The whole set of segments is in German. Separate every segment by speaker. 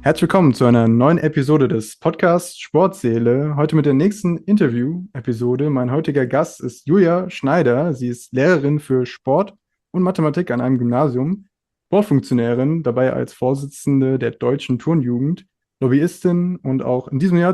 Speaker 1: Herzlich willkommen zu einer neuen Episode des Podcasts Sportseele. Heute mit der nächsten Interview-Episode. Mein heutiger Gast ist Julia Schneider. Sie ist Lehrerin für Sport und Mathematik an einem Gymnasium, Sportfunktionärin, dabei als Vorsitzende der Deutschen Turnjugend, Lobbyistin und auch in diesem Jahr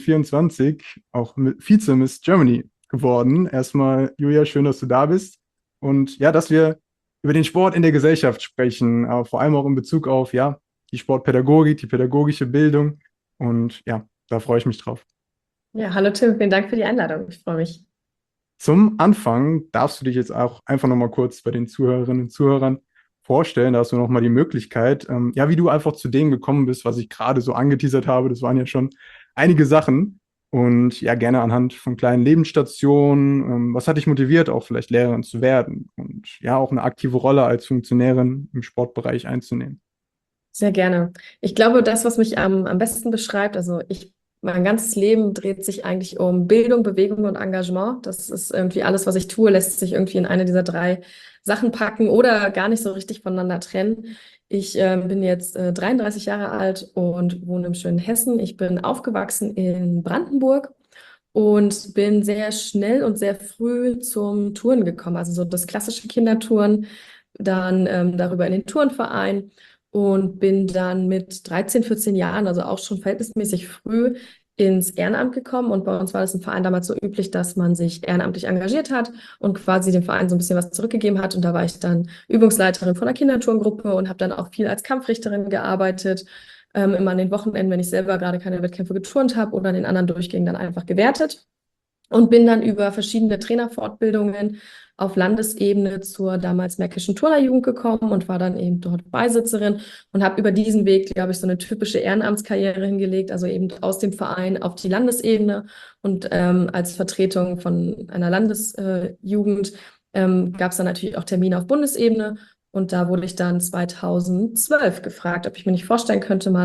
Speaker 1: 2024 auch Vize-Miss Germany geworden. Erstmal, Julia, schön, dass du da bist. Und ja, dass wir über den Sport in der Gesellschaft sprechen, aber vor allem auch in Bezug auf, ja, die Sportpädagogik, die pädagogische Bildung. Und ja, da freue ich mich drauf.
Speaker 2: Ja, hallo Tim, vielen Dank für die Einladung. Ich freue mich.
Speaker 1: Zum Anfang darfst du dich jetzt auch einfach nochmal kurz bei den Zuhörerinnen und Zuhörern vorstellen. Da hast du nochmal die Möglichkeit, ja, wie du einfach zu dem gekommen bist, was ich gerade so angeteasert habe. Das waren ja schon einige Sachen. Und ja, gerne anhand von kleinen Lebensstationen. Was hat dich motiviert, auch vielleicht Lehrerin zu werden? Und ja, auch eine aktive Rolle als Funktionärin im Sportbereich einzunehmen.
Speaker 2: Sehr gerne. Ich glaube, das, was mich am besten beschreibt, mein ganzes Leben dreht sich eigentlich um Bildung, Bewegung und Engagement. Das ist irgendwie alles, was ich tue, lässt sich irgendwie in eine dieser drei Sachen packen oder gar nicht so richtig voneinander trennen. Ich bin jetzt 33 Jahre alt und wohne im schönen Hessen. Ich bin aufgewachsen in Brandenburg und bin sehr schnell und sehr früh zum Touren gekommen. Also so das klassische Kindertouren, dann darüber in den Turnverein und bin dann mit 13, 14 Jahren, also auch schon verhältnismäßig früh, ins Ehrenamt gekommen. Und bei uns war das im Verein damals so üblich, dass man sich ehrenamtlich engagiert hat und quasi dem Verein so ein bisschen was zurückgegeben hat. Und da war ich dann Übungsleiterin von einer Kinderturngruppe und habe dann auch viel als Kampfrichterin gearbeitet. Immer an den Wochenenden, wenn ich selber gerade keine Wettkämpfe geturnt habe oder an den anderen Durchgängen dann einfach gewertet. Und bin dann über verschiedene Trainerfortbildungen auf Landesebene zur damals Märkischen Turnerjugend gekommen und war dann eben dort Beisitzerin und habe über diesen Weg, glaube ich, so eine typische Ehrenamtskarriere hingelegt, also eben aus dem Verein auf die Landesebene und als Vertretung von einer Landesjugend gab es dann natürlich auch Termine auf Bundesebene und da wurde ich dann 2012 gefragt, ob ich mir nicht vorstellen könnte, mal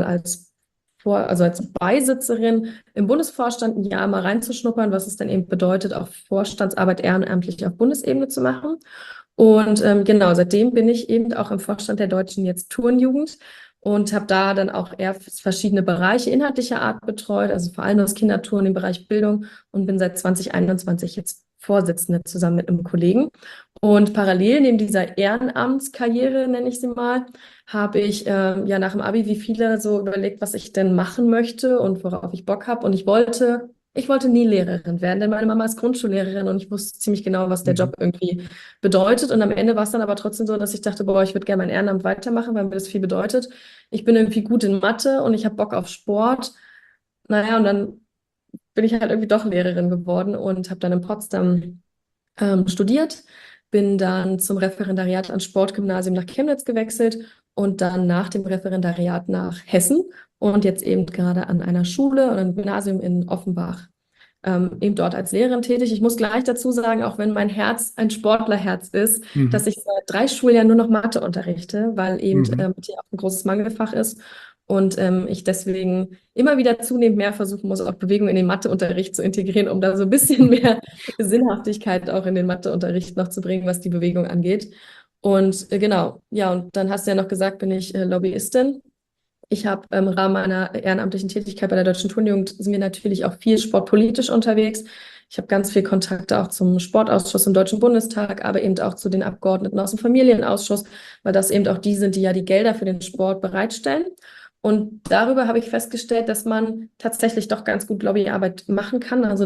Speaker 2: also als Beisitzerin im Bundesvorstand ein Jahr mal reinzuschnuppern, was es dann eben bedeutet, auch Vorstandsarbeit ehrenamtlich auf Bundesebene zu machen. Und genau, seitdem bin ich eben auch im Vorstand der Deutschen jetzt Turnjugend und habe da dann auch eher verschiedene Bereiche inhaltlicher Art betreut, also vor allem das Kinderturnen im Bereich Bildung und bin seit 2021 jetzt Vorsitzende zusammen mit einem Kollegen. Und parallel neben dieser Ehrenamtskarriere, nenne ich sie mal, habe ich ja nach dem Abi wie viele so überlegt, was ich denn machen möchte und worauf ich Bock habe. Und ich wollte nie Lehrerin werden, denn meine Mama ist Grundschullehrerin und ich wusste ziemlich genau, was der
Speaker 1: Mhm.
Speaker 2: Job irgendwie bedeutet. Und am Ende war es dann aber trotzdem so, dass ich dachte, boah, ich würde gerne mein Ehrenamt weitermachen, weil mir das viel bedeutet. Ich bin irgendwie gut in Mathe und ich habe Bock auf Sport. Naja, und dann bin ich halt irgendwie doch Lehrerin geworden und habe dann in Potsdam studiert, bin dann zum Referendariat ans Sportgymnasium nach Chemnitz gewechselt und dann nach dem Referendariat nach Hessen und jetzt eben gerade an einer Schule oder einem Gymnasium in Offenbach eben dort als Lehrerin tätig. Ich muss gleich dazu sagen, auch wenn mein Herz ein Sportlerherz ist, dass
Speaker 1: Mhm.
Speaker 2: ich seit 3 Schuljahren nur noch Mathe unterrichte, weil eben
Speaker 1: Mhm.
Speaker 2: Mathe auch ein großes Mangelfach ist und ich deswegen immer wieder zunehmend mehr versuchen muss, auch Bewegung in den Matheunterricht zu integrieren, um da so ein bisschen mehr Sinnhaftigkeit auch in den Matheunterricht noch zu bringen, was die Bewegung angeht. Und genau, ja, und dann hast du ja noch gesagt, bin ich Lobbyistin. Ich habe im Rahmen meiner ehrenamtlichen Tätigkeit bei der Deutschen Turnjugend sind wir natürlich auch viel sportpolitisch unterwegs. Ich habe ganz viel Kontakte auch zum Sportausschuss im Deutschen Bundestag, aber eben auch zu den Abgeordneten aus dem Familienausschuss, weil das eben auch die sind, die ja die Gelder für den Sport bereitstellen. Und darüber habe ich festgestellt, dass man tatsächlich doch ganz gut Lobbyarbeit machen kann. Also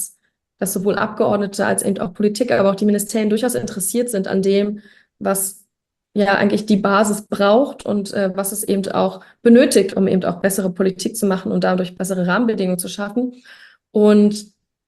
Speaker 2: dass sowohl Abgeordnete als eben auch Politik, aber auch die Ministerien durchaus interessiert sind an dem, was ja eigentlich die Basis braucht und was es eben auch benötigt, um eben auch bessere Politik zu machen und dadurch bessere Rahmenbedingungen zu schaffen. Und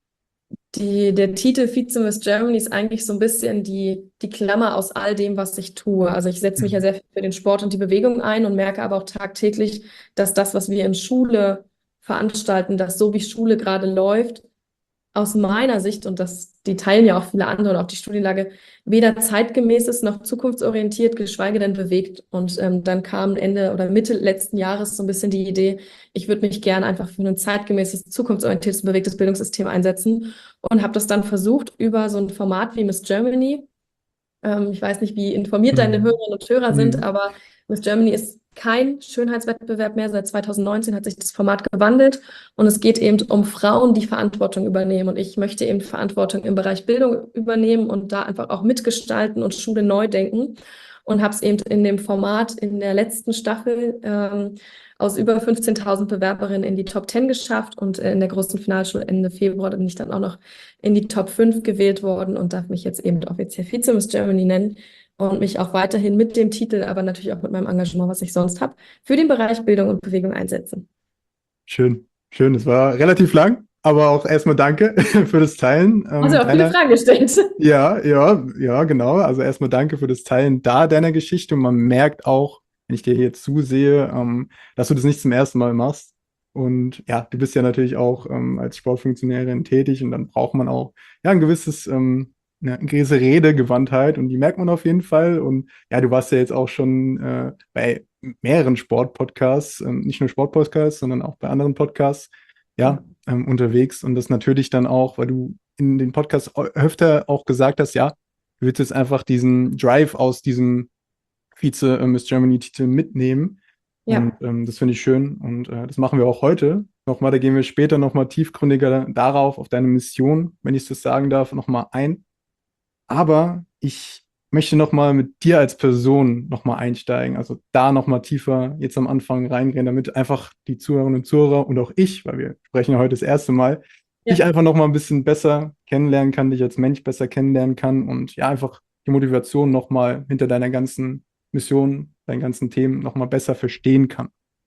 Speaker 2: der Titel Vize-Miss Germany ist eigentlich so ein bisschen die Klammer aus all dem, was ich tue. Also ich setze mich ja
Speaker 1: Mhm.
Speaker 2: sehr viel für den Sport und die Bewegung ein und merke aber auch tagtäglich, dass das, was wir in Schule veranstalten, dass so wie Schule gerade läuft, aus meiner Sicht, und die teilen ja auch viele andere und auch die Studienlage, weder zeitgemäß ist noch zukunftsorientiert, geschweige denn bewegt. Und dann kam Ende oder Mitte letzten Jahres so ein bisschen die Idee, ich würde mich gern einfach für ein zeitgemäßes, zukunftsorientiertes, bewegtes Bildungssystem einsetzen und habe das dann versucht über so ein Format wie Miss Germany. Ich weiß nicht, wie informiert deine
Speaker 1: Mhm.
Speaker 2: Hörerinnen und Hörer sind,
Speaker 1: Mhm.
Speaker 2: aber Miss Germany ist kein Schönheitswettbewerb mehr. Seit 2019 hat sich das Format gewandelt und es geht eben um Frauen, die Verantwortung übernehmen. Und ich möchte eben Verantwortung im Bereich Bildung übernehmen und da einfach auch mitgestalten und Schule neu denken. Und habe es eben in dem Format in der letzten Staffel aus über 15.000 Bewerberinnen in die Top 10 geschafft. Und in der großen Finalschule Ende Februar bin ich dann auch noch in die Top 5 gewählt worden und darf mich jetzt eben offiziell Vize-Miss Germany nennen und mich auch weiterhin mit dem Titel, aber natürlich auch mit meinem Engagement, was ich sonst habe, für den Bereich Bildung und Bewegung einsetzen.
Speaker 1: Schön, schön. Es war relativ lang, aber auch erstmal danke für das Teilen.
Speaker 2: Also auch viele Fragen gestellt.
Speaker 1: Ja, genau. Also erstmal danke für das Teilen deiner Geschichte. Und man merkt auch, wenn ich dir hier zusehe, dass du das nicht zum ersten Mal machst. Und ja, du bist ja natürlich auch als Sportfunktionärin tätig und dann braucht man auch ja eine gewisse Redegewandtheit und die merkt man auf jeden Fall. Und ja, du warst ja jetzt auch schon bei mehreren Sportpodcasts, nicht nur Sportpodcasts, sondern auch bei anderen Podcasts, ja, unterwegs. Und das natürlich dann auch, weil du in den Podcast öfter auch gesagt hast, ja, du willst jetzt einfach diesen Drive aus diesem Vize-Miss Germany-Titel mitnehmen. Und
Speaker 2: Ja.
Speaker 1: das finde ich schön. Und das machen wir auch heute. Nochmal, da gehen wir später nochmal tiefgründiger darauf, auf deine Mission, wenn ich das sagen darf, nochmal ein. Aber ich möchte nochmal mit dir als Person nochmal einsteigen. Also da nochmal tiefer jetzt am Anfang reingehen, damit einfach die Zuhörerinnen und Zuhörer und auch ich, weil wir sprechen ja heute das erste Mal,
Speaker 2: Ja.
Speaker 1: dich einfach nochmal ein bisschen besser kennenlernen kann, dich als Mensch besser kennenlernen kann und ja, einfach die Motivation nochmal hinter deiner ganzen Mission, deinen ganzen Themen nochmal besser verstehen kann.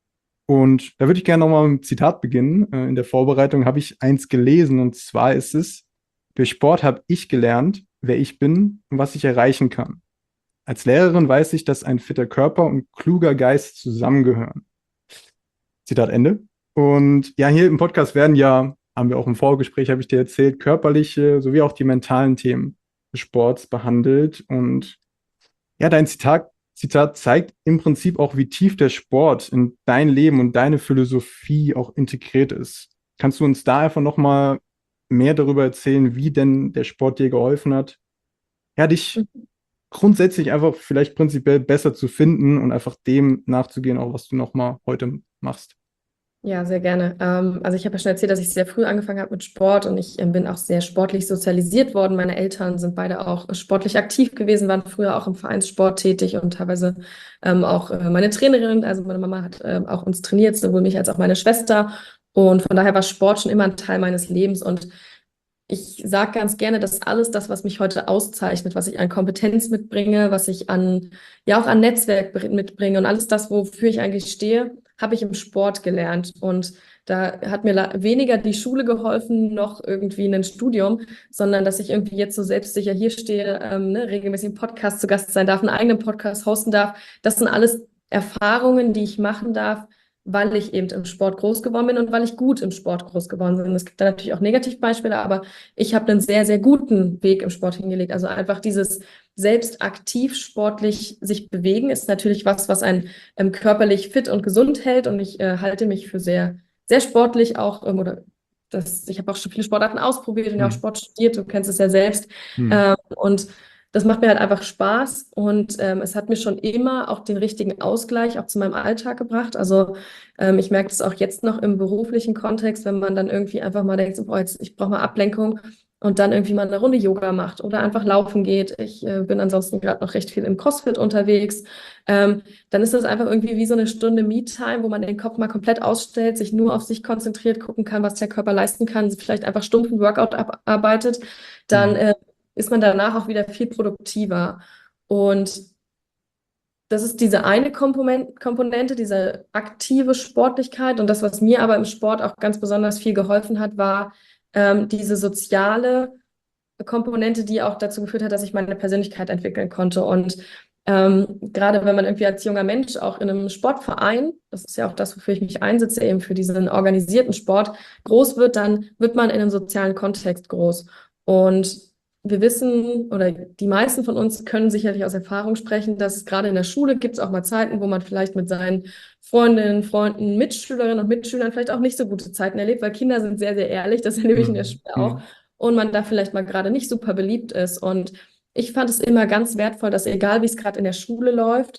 Speaker 1: Und da würde ich gerne nochmal mit einem Zitat beginnen. In der Vorbereitung habe ich eins gelesen und zwar ist es: Durch Sport habe ich gelernt, wer ich bin und was ich erreichen kann. Als Lehrerin weiß ich, dass ein fitter Körper und kluger Geist zusammengehören. Zitat Ende. Und ja, hier im Podcast werden ja, haben wir auch im Vorgespräch, habe ich dir erzählt, körperliche sowie auch die mentalen Themen des Sports behandelt. Und ja, dein Zitat zeigt im Prinzip auch, wie tief der Sport in dein Leben und deine Philosophie auch integriert ist. Kannst du uns da einfach nochmal mehr darüber erzählen, wie denn der Sport dir geholfen hat, ja, dich grundsätzlich einfach vielleicht prinzipiell besser zu finden und einfach dem nachzugehen, auch was du nochmal heute machst?
Speaker 2: Ja, sehr gerne. Also ich habe ja schon erzählt, dass ich sehr früh angefangen habe mit Sport und ich bin auch sehr sportlich sozialisiert worden. Meine Eltern sind beide auch sportlich aktiv gewesen, waren früher auch im Vereinssport tätig und teilweise auch meine Trainerin, also meine Mama hat auch uns trainiert, sowohl mich als auch meine Schwester. Und von daher war Sport schon immer ein Teil meines Lebens und ich sage ganz gerne, dass alles das, was mich heute auszeichnet, was ich an Kompetenz mitbringe, was ich an, ja auch an Netzwerk mitbringe und alles das, wofür ich eigentlich stehe, habe ich im Sport gelernt. Und da hat mir weniger die Schule geholfen, noch irgendwie ein Studium, sondern dass ich irgendwie jetzt so selbstsicher hier stehe, ne, regelmäßig im Podcast zu Gast sein darf, einen eigenen Podcast hosten darf. Das sind alles Erfahrungen, die ich machen darf, weil ich eben im Sport groß geworden bin und weil ich gut im Sport groß geworden bin. Es gibt da natürlich auch Negativbeispiele, aber ich habe einen sehr, sehr guten Weg im Sport hingelegt. Also einfach dieses selbst aktiv sportlich sich bewegen ist natürlich was einen körperlich fit und gesund hält. Und ich halte mich für sehr, sehr sportlich auch, ich habe auch schon viele Sportarten ausprobiert und ja auch
Speaker 1: Hm.
Speaker 2: Sport studiert, du kennst es ja selbst.
Speaker 1: Hm.
Speaker 2: Und das macht mir halt einfach Spaß und es hat mir schon immer auch den richtigen Ausgleich auch zu meinem Alltag gebracht. Also ich merke das auch jetzt noch im beruflichen Kontext, wenn man dann irgendwie einfach mal denkt, so, boah, jetzt, ich brauche mal Ablenkung und dann irgendwie mal eine Runde Yoga macht oder einfach laufen geht. Ich bin ansonsten gerade noch recht viel im CrossFit unterwegs. Dann ist das einfach irgendwie wie so eine Stunde Me-Time, wo man den Kopf mal komplett ausstellt, sich nur auf sich konzentriert, gucken kann, was der Körper leisten kann, vielleicht einfach stumpfen Workout abarbeitet. Dann
Speaker 1: Hm.
Speaker 2: ist man danach auch wieder viel produktiver. Und das ist diese eine Komponente, diese aktive Sportlichkeit. Und das, was mir aber im Sport auch ganz besonders viel geholfen hat, war diese soziale Komponente, die auch dazu geführt hat, dass ich meine Persönlichkeit entwickeln konnte. Und gerade wenn man irgendwie als junger Mensch auch in einem Sportverein, das ist ja auch das, wofür ich mich einsetze, eben für diesen organisierten Sport, groß wird, dann wird man in einem sozialen Kontext groß. Und wir wissen, oder die meisten von uns können sicherlich aus Erfahrung sprechen, dass gerade in der Schule gibt es auch mal Zeiten, wo man vielleicht mit seinen Freundinnen, Freunden, Mitschülerinnen und Mitschülern vielleicht auch nicht so gute Zeiten erlebt, weil Kinder sind sehr, sehr ehrlich, das erlebe ich in der
Speaker 1: Hm.
Speaker 2: Schule auch,
Speaker 1: Hm.
Speaker 2: und man da vielleicht mal gerade nicht super beliebt ist. Und ich fand es immer ganz wertvoll, dass egal wie es gerade in der Schule läuft,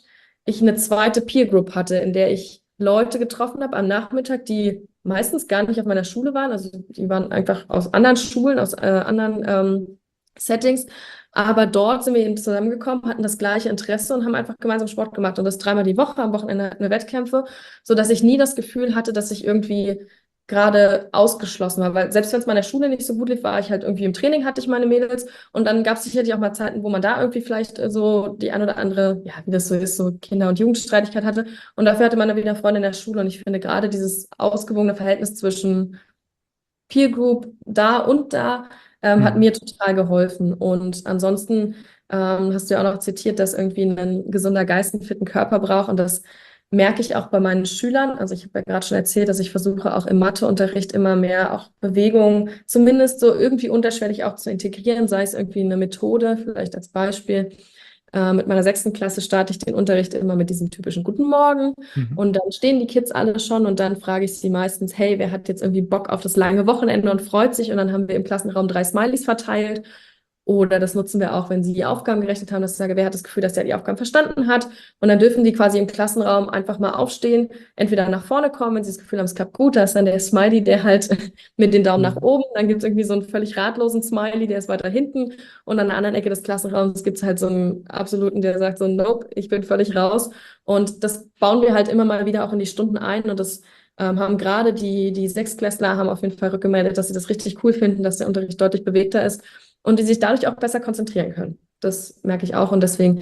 Speaker 2: ich eine zweite Peer Group hatte, in der ich Leute getroffen habe am Nachmittag, die meistens gar nicht auf meiner Schule waren. Also die waren einfach aus anderen Schulen, aus anderen Settings. Aber dort sind wir eben zusammengekommen, hatten das gleiche Interesse und haben einfach gemeinsam Sport gemacht. Und das dreimal die Woche, am Wochenende hatten wir Wettkämpfe, sodass ich nie das Gefühl hatte, dass ich irgendwie gerade ausgeschlossen war. Weil selbst wenn es meiner Schule nicht so gut lief, war ich halt irgendwie im Training, hatte ich meine Mädels. Und dann gab es sicherlich auch mal Zeiten, wo man da irgendwie vielleicht so die ein oder andere, ja, wie das so ist, so Kinder- und Jugendstreitigkeit hatte. Und dafür hatte man dann wieder Freunde in der Schule. Und ich finde gerade dieses ausgewogene Verhältnis zwischen Peer Group da und da hat
Speaker 1: Mhm.
Speaker 2: mir total geholfen. Und ansonsten hast du ja auch noch zitiert, dass irgendwie ein gesunder Geist einen fitten Körper braucht. Und das merke ich auch bei meinen Schülern. Also ich habe ja gerade schon erzählt, dass ich versuche auch im Matheunterricht immer mehr auch Bewegung, zumindest so irgendwie unterschwellig auch zu integrieren, sei es irgendwie eine Methode, vielleicht als Beispiel. Mit meiner 6. Klasse starte ich den Unterricht immer mit diesem typischen Guten Morgen.
Speaker 1: Mhm.
Speaker 2: Und dann stehen die Kids alle schon und dann frage ich sie meistens, hey, wer hat jetzt irgendwie Bock auf das lange Wochenende und freut sich? Und dann haben wir im Klassenraum 3 Smileys verteilt. Oder das nutzen wir auch, wenn sie die Aufgaben gerechnet haben, dass ich sage, wer hat das Gefühl, dass er die Aufgaben verstanden hat? Und dann dürfen die quasi im Klassenraum einfach mal aufstehen, entweder nach vorne kommen, wenn sie das Gefühl haben, es klappt gut, da ist dann der Smiley, der halt mit den Daumen nach
Speaker 1: Mhm.
Speaker 2: oben, dann gibt es irgendwie so einen völlig ratlosen Smiley, der ist weiter hinten und an der anderen Ecke des Klassenraums gibt es halt so einen absoluten, der sagt so, nope, ich bin völlig raus. Und das bauen wir halt immer mal wieder auch in die Stunden ein und das haben gerade die Sechstklässler haben auf jeden Fall rückgemeldet, dass sie das richtig cool finden, dass der Unterricht deutlich bewegter ist und die sich dadurch auch besser konzentrieren können. Das merke ich auch und deswegen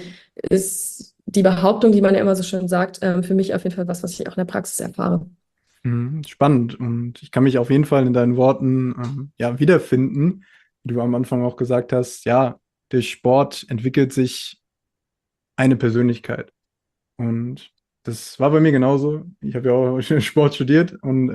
Speaker 2: ist die Behauptung, die man ja immer so schön sagt, für mich auf jeden Fall was, was ich auch in der Praxis erfahre.
Speaker 1: Mhm. Spannend. Und ich kann mich auf jeden Fall in deinen Worten ja, wiederfinden, wie du am Anfang auch gesagt hast, ja, durch Sport entwickelt sich eine Persönlichkeit. Und das war bei mir genauso. Ich habe ja auch Sport studiert und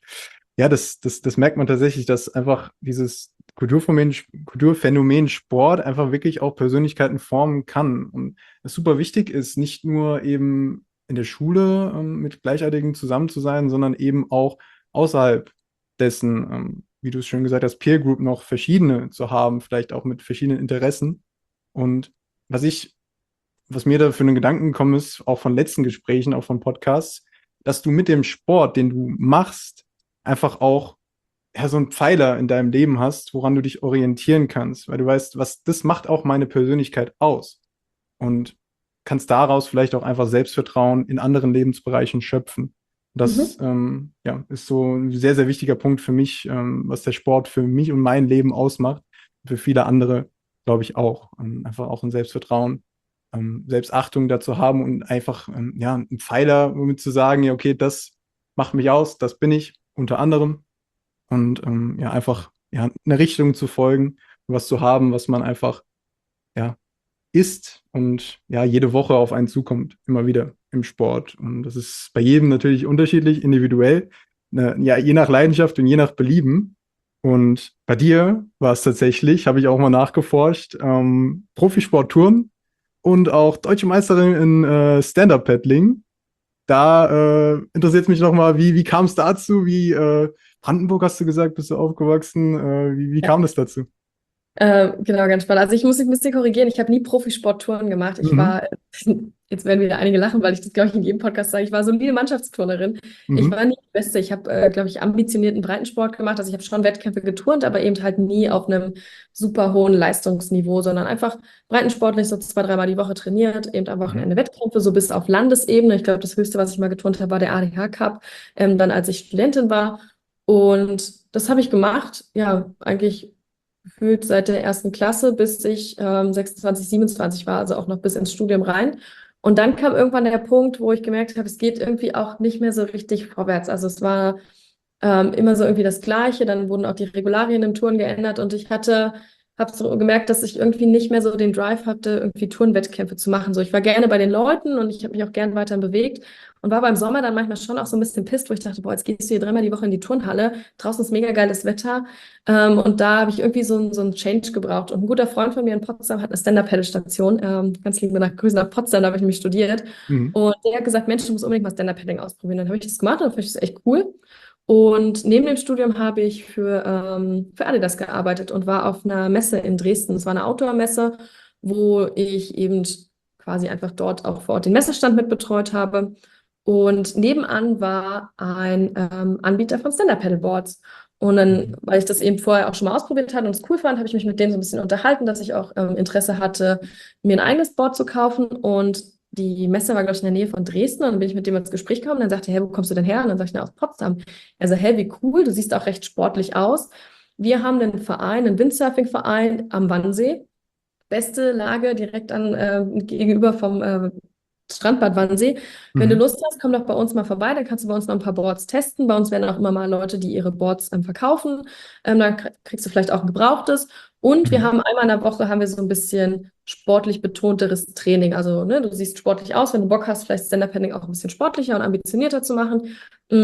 Speaker 1: ja, das merkt man tatsächlich, dass einfach dieses Kulturphänomen Sport einfach wirklich auch Persönlichkeiten formen kann. Und es super wichtig ist, nicht nur eben in der Schule mit Gleichaltrigen zusammen zu sein, sondern eben auch außerhalb dessen, wie du es schön gesagt hast, Peer Group noch verschiedene zu haben, vielleicht auch mit verschiedenen Interessen. Und was ich was mir da für einen Gedanken gekommen ist, auch von letzten Gesprächen, auch von Podcasts, dass du mit dem Sport, den du machst, einfach auch ja, so einen Pfeiler in deinem Leben hast, woran du dich orientieren kannst, weil du weißt, was das macht auch meine Persönlichkeit aus und kannst daraus vielleicht auch einfach Selbstvertrauen in anderen Lebensbereichen schöpfen. Das
Speaker 2: Mhm.
Speaker 1: ja, ist so ein sehr, sehr wichtiger Punkt für mich, was der Sport für mich und mein Leben ausmacht. Für viele andere, glaube ich, auch. Einfach auch ein Selbstvertrauen, Selbstachtung dazu haben und einfach ja, ein Pfeiler, womit zu sagen, ja, okay, das macht mich aus, das bin ich unter anderem. Und ja, einfach ja, eine Richtung zu folgen, was zu haben, was man einfach ja, ist und ja, jede Woche auf einen zukommt, immer wieder im Sport. Und das ist bei jedem natürlich unterschiedlich, individuell, ne, ja, je nach Leidenschaft und je nach Belieben. Und bei dir war es tatsächlich, habe ich auch mal nachgeforscht, Profisport Touren und auch Deutsche Meisterin in Stand-Up-Paddling. Da interessiert es mich nochmal, wie kam es dazu? Brandenburg hast du gesagt, bist du aufgewachsen? Wie kam das dazu?
Speaker 2: Genau, ganz spannend. Also ich muss mich ein bisschen korrigieren. Ich habe nie Profisporttouren gemacht. Ich
Speaker 1: Mhm.
Speaker 2: war, jetzt werden wieder einige lachen, weil ich das, glaube ich, in jedem Podcast sage, ich war solide Mannschaftsturnerin. Ich
Speaker 1: Mhm.
Speaker 2: war nie die Beste. Ich habe, glaube ich, ambitionierten Breitensport gemacht. Also ich habe schon Wettkämpfe geturnt, aber eben halt nie auf einem super hohen Leistungsniveau, sondern einfach breitensportlich so 2, 3 Mal die Woche trainiert, eben am
Speaker 1: Mhm.
Speaker 2: Wochenende Wettkämpfe, so bis auf Landesebene. Ich glaube, das Höchste, was ich mal geturnt habe, war der ADH Cup, dann als ich Studentin war. Und das habe ich gemacht, ja, eigentlich gefühlt seit der 1. Klasse, bis ich 26, 27 war, also auch noch bis ins Studium rein. Und dann kam irgendwann der Punkt, wo ich gemerkt habe, es geht irgendwie auch nicht mehr so richtig vorwärts. Also es war immer so irgendwie das Gleiche. Dann wurden auch die Regularien im Touren geändert und ich habe so gemerkt, dass ich irgendwie nicht mehr so den Drive hatte, irgendwie Tourenwettkämpfe zu machen. So, ich war gerne bei den Leuten und ich habe mich auch gerne weiterhin bewegt und war beim Sommer dann manchmal schon auch so ein bisschen pisst, wo ich dachte, boah, jetzt gehst du hier 3 Mal die Woche in die Turnhalle. Draußen ist mega geiles Wetter. Und da habe ich irgendwie so einen Change gebraucht. Und ein guter Freund von mir in Potsdam hat eine Stand-Up-Paddle-Station. Ganz liebe Grüße nach Potsdam, da habe ich nämlich studiert.
Speaker 1: Mhm.
Speaker 2: Und der hat gesagt, Mensch, du musst unbedingt mal Stand-Up-Paddling ausprobieren. Dann habe ich das gemacht und fand ich das echt cool. Und neben dem Studium habe ich für Adidas gearbeitet und war auf einer Messe in Dresden. Es war eine Outdoor-Messe, wo ich eben quasi einfach dort auch vor Ort den Messestand mit betreut habe. Und nebenan war ein Anbieter von Stand-Up-Paddleboards. Und dann, weil ich das eben vorher auch schon mal ausprobiert hatte und es cool fand, habe ich mich mit denen so ein bisschen unterhalten, dass ich auch Interesse hatte, mir ein eigenes Board zu kaufen. Und die Messe war, glaube ich, in der Nähe von Dresden. Und dann bin ich mit dem ins Gespräch gekommen. Und dann sagte er, hey, wo kommst du denn her? Und dann sag ich, na, aus Potsdam. Er so, hey, wie cool, du siehst auch recht sportlich aus. Wir haben einen Verein, einen Windsurfing-Verein am Wannsee. Beste Lage direkt gegenüber vom Strandbad Wannsee. Wenn du
Speaker 1: Mhm.
Speaker 2: Lust hast, komm doch bei uns mal vorbei, dann kannst du bei uns noch ein paar Boards testen. Bei uns werden auch immer mal Leute, die ihre Boards verkaufen. Dann kriegst du vielleicht auch ein gebrauchtes. Und wir
Speaker 1: Mhm.
Speaker 2: haben einmal in der Woche haben wir so ein bisschen sportlich betonteres Training. Also, ne, du siehst sportlich aus, wenn du Bock hast, vielleicht Stand-Up-Paddling auch ein bisschen sportlicher und ambitionierter zu machen.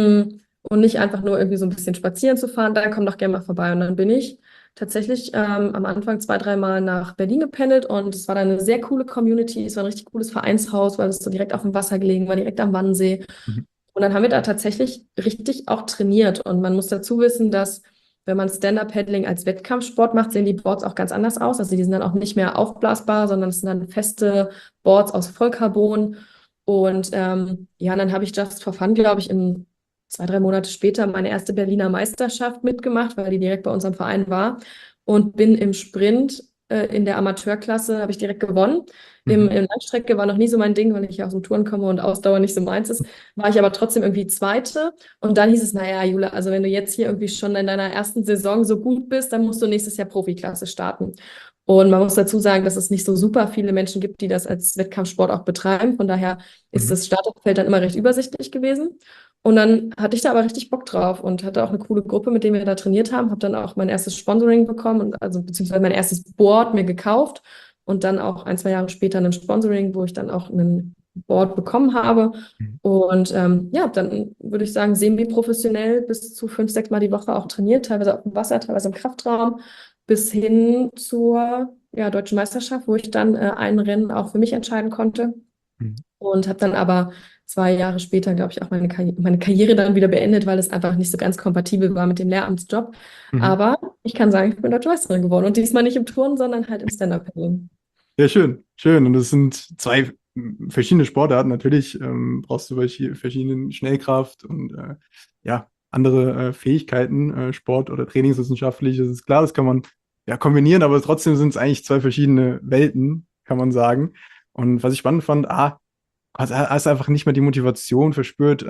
Speaker 2: Und nicht einfach nur irgendwie so ein bisschen spazieren zu fahren, dann komm doch gerne mal vorbei. Und dann bin ich tatsächlich am Anfang 2, 3 Mal nach Berlin gependelt und es war dann eine sehr coole Community. Es war ein richtig cooles Vereinshaus, weil es so direkt auf dem Wasser gelegen war, direkt am Wannsee.
Speaker 1: Mhm.
Speaker 2: Und dann haben wir da tatsächlich richtig auch trainiert. Und man muss dazu wissen, dass wenn man Stand-Up-Paddling als Wettkampfsport macht, sehen die Boards auch ganz anders aus. Also die sind dann auch nicht mehr aufblasbar, sondern es sind dann feste Boards aus Vollcarbon. Und ja, dann habe ich Just for Fun, glaube ich, in 2, 3 Monate später meine erste Berliner Meisterschaft mitgemacht, weil die direkt bei unserem Verein war. Und bin im Sprint in der Amateurklasse, habe ich direkt gewonnen.
Speaker 1: Mhm.
Speaker 2: Im Langstrecke war noch nie so mein Ding, weil ich ja aus dem Touren komme und Ausdauer nicht so meins ist. War ich aber trotzdem irgendwie Zweite. Und dann hieß es, naja, Jule, also wenn du jetzt hier irgendwie schon in deiner ersten Saison so gut bist, dann musst du nächstes Jahr Profiklasse starten. Und man muss dazu sagen, dass es nicht so super viele Menschen gibt, die das als Wettkampfsport auch betreiben. Von daher ist
Speaker 1: Mhm.
Speaker 2: das Starterfeld dann immer recht übersichtlich gewesen. Und dann hatte ich da aber richtig Bock drauf und hatte auch eine coole Gruppe, mit der wir da trainiert haben. Habe dann auch mein erstes Sponsoring bekommen und also beziehungsweise mein erstes Board mir gekauft und dann auch 1, 2 Jahre später ein Sponsoring, wo ich dann auch ein Board bekommen habe.
Speaker 1: Mhm.
Speaker 2: Und ja, dann würde ich sagen, semi-professionell bis zu 5, 6 Mal die Woche auch trainiert, teilweise auf dem Wasser, teilweise im Kraftraum, bis hin zur Deutschen Meisterschaft, wo ich dann ein Rennen auch für mich entscheiden konnte.
Speaker 1: Mhm.
Speaker 2: Und habe dann aber 2 Jahre später, glaube ich, auch meine Karriere dann wieder beendet, weil es einfach nicht so ganz kompatibel war mit dem Lehramtsjob.
Speaker 1: Mhm.
Speaker 2: Aber ich kann sagen, ich bin Deutsche Meisterin geworden. Und diesmal nicht im Turnen, sondern halt im Stand-Up-Paddling.
Speaker 1: Ja, schön, schön. Und es sind zwei verschiedene Sportarten. Natürlich brauchst du bei verschiedenen Schnellkraft und ja, andere Fähigkeiten, Sport- oder trainingswissenschaftlich. Das ist klar, das kann man ja kombinieren, aber trotzdem sind es eigentlich zwei verschiedene Welten, kann man sagen. Und was ich spannend fand, hast einfach nicht mehr die Motivation verspürt,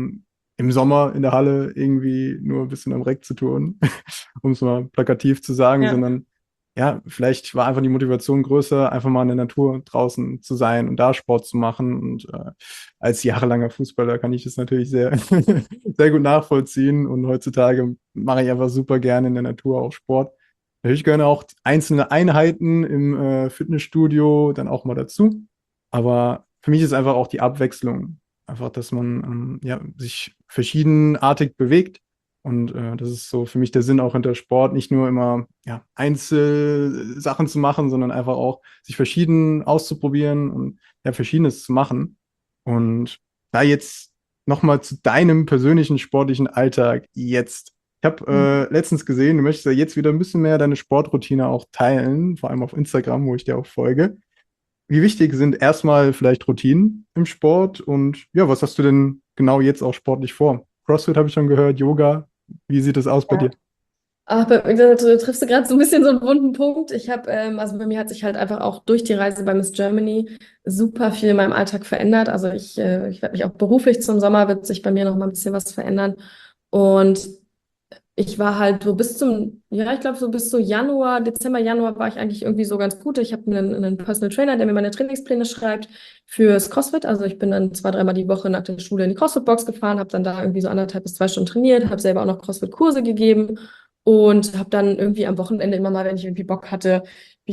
Speaker 1: im Sommer in der Halle irgendwie nur ein bisschen am Reck zu tun, um es mal plakativ zu sagen,
Speaker 2: Ja.
Speaker 1: sondern ja, vielleicht war einfach die Motivation größer, einfach mal in der Natur draußen zu sein und da Sport zu machen. Und als jahrelanger Fußballer kann ich das natürlich sehr, sehr gut nachvollziehen. Und heutzutage mache ich einfach super gerne in der Natur auch Sport. Natürlich gehören auch einzelne Einheiten im Fitnessstudio dann auch mal dazu. Aber für mich ist einfach auch die Abwechslung, einfach, dass man ja, sich verschiedenartig bewegt. Und das ist so für mich der Sinn auch hinter Sport, nicht nur immer ja, Einzelsachen zu machen, sondern einfach auch sich verschieden auszuprobieren und ja, Verschiedenes zu machen. Und da jetzt nochmal zu deinem persönlichen sportlichen Alltag jetzt. Ich habe letztens gesehen, du möchtest ja jetzt wieder ein bisschen mehr deine Sportroutine auch teilen, vor allem auf Instagram, wo ich dir auch folge. Wie wichtig sind erstmal vielleicht Routinen im Sport und ja, was hast du denn genau jetzt auch sportlich vor? CrossFit habe ich schon gehört, Yoga. Wie sieht das aus bei dir?
Speaker 2: Ach, du triffst gerade so ein bisschen so einen wunden Punkt. Also bei mir hat sich halt einfach auch durch die Reise bei Miss Germany super viel in meinem Alltag verändert. Also ich werde mich auch beruflich zum Sommer, wird sich bei mir noch mal ein bisschen was verändern. Und ich war halt so ich glaube so bis so Dezember, Januar war ich eigentlich irgendwie so ganz gut. Ich habe einen Personal Trainer, der mir meine Trainingspläne schreibt fürs CrossFit. Also ich bin dann 2, 3 Mal die Woche nach der Schule in die CrossFit-Box gefahren, habe dann da irgendwie so 1,5 bis 2 Stunden trainiert, habe selber auch noch CrossFit-Kurse gegeben und habe dann irgendwie am Wochenende immer mal, wenn ich irgendwie Bock hatte,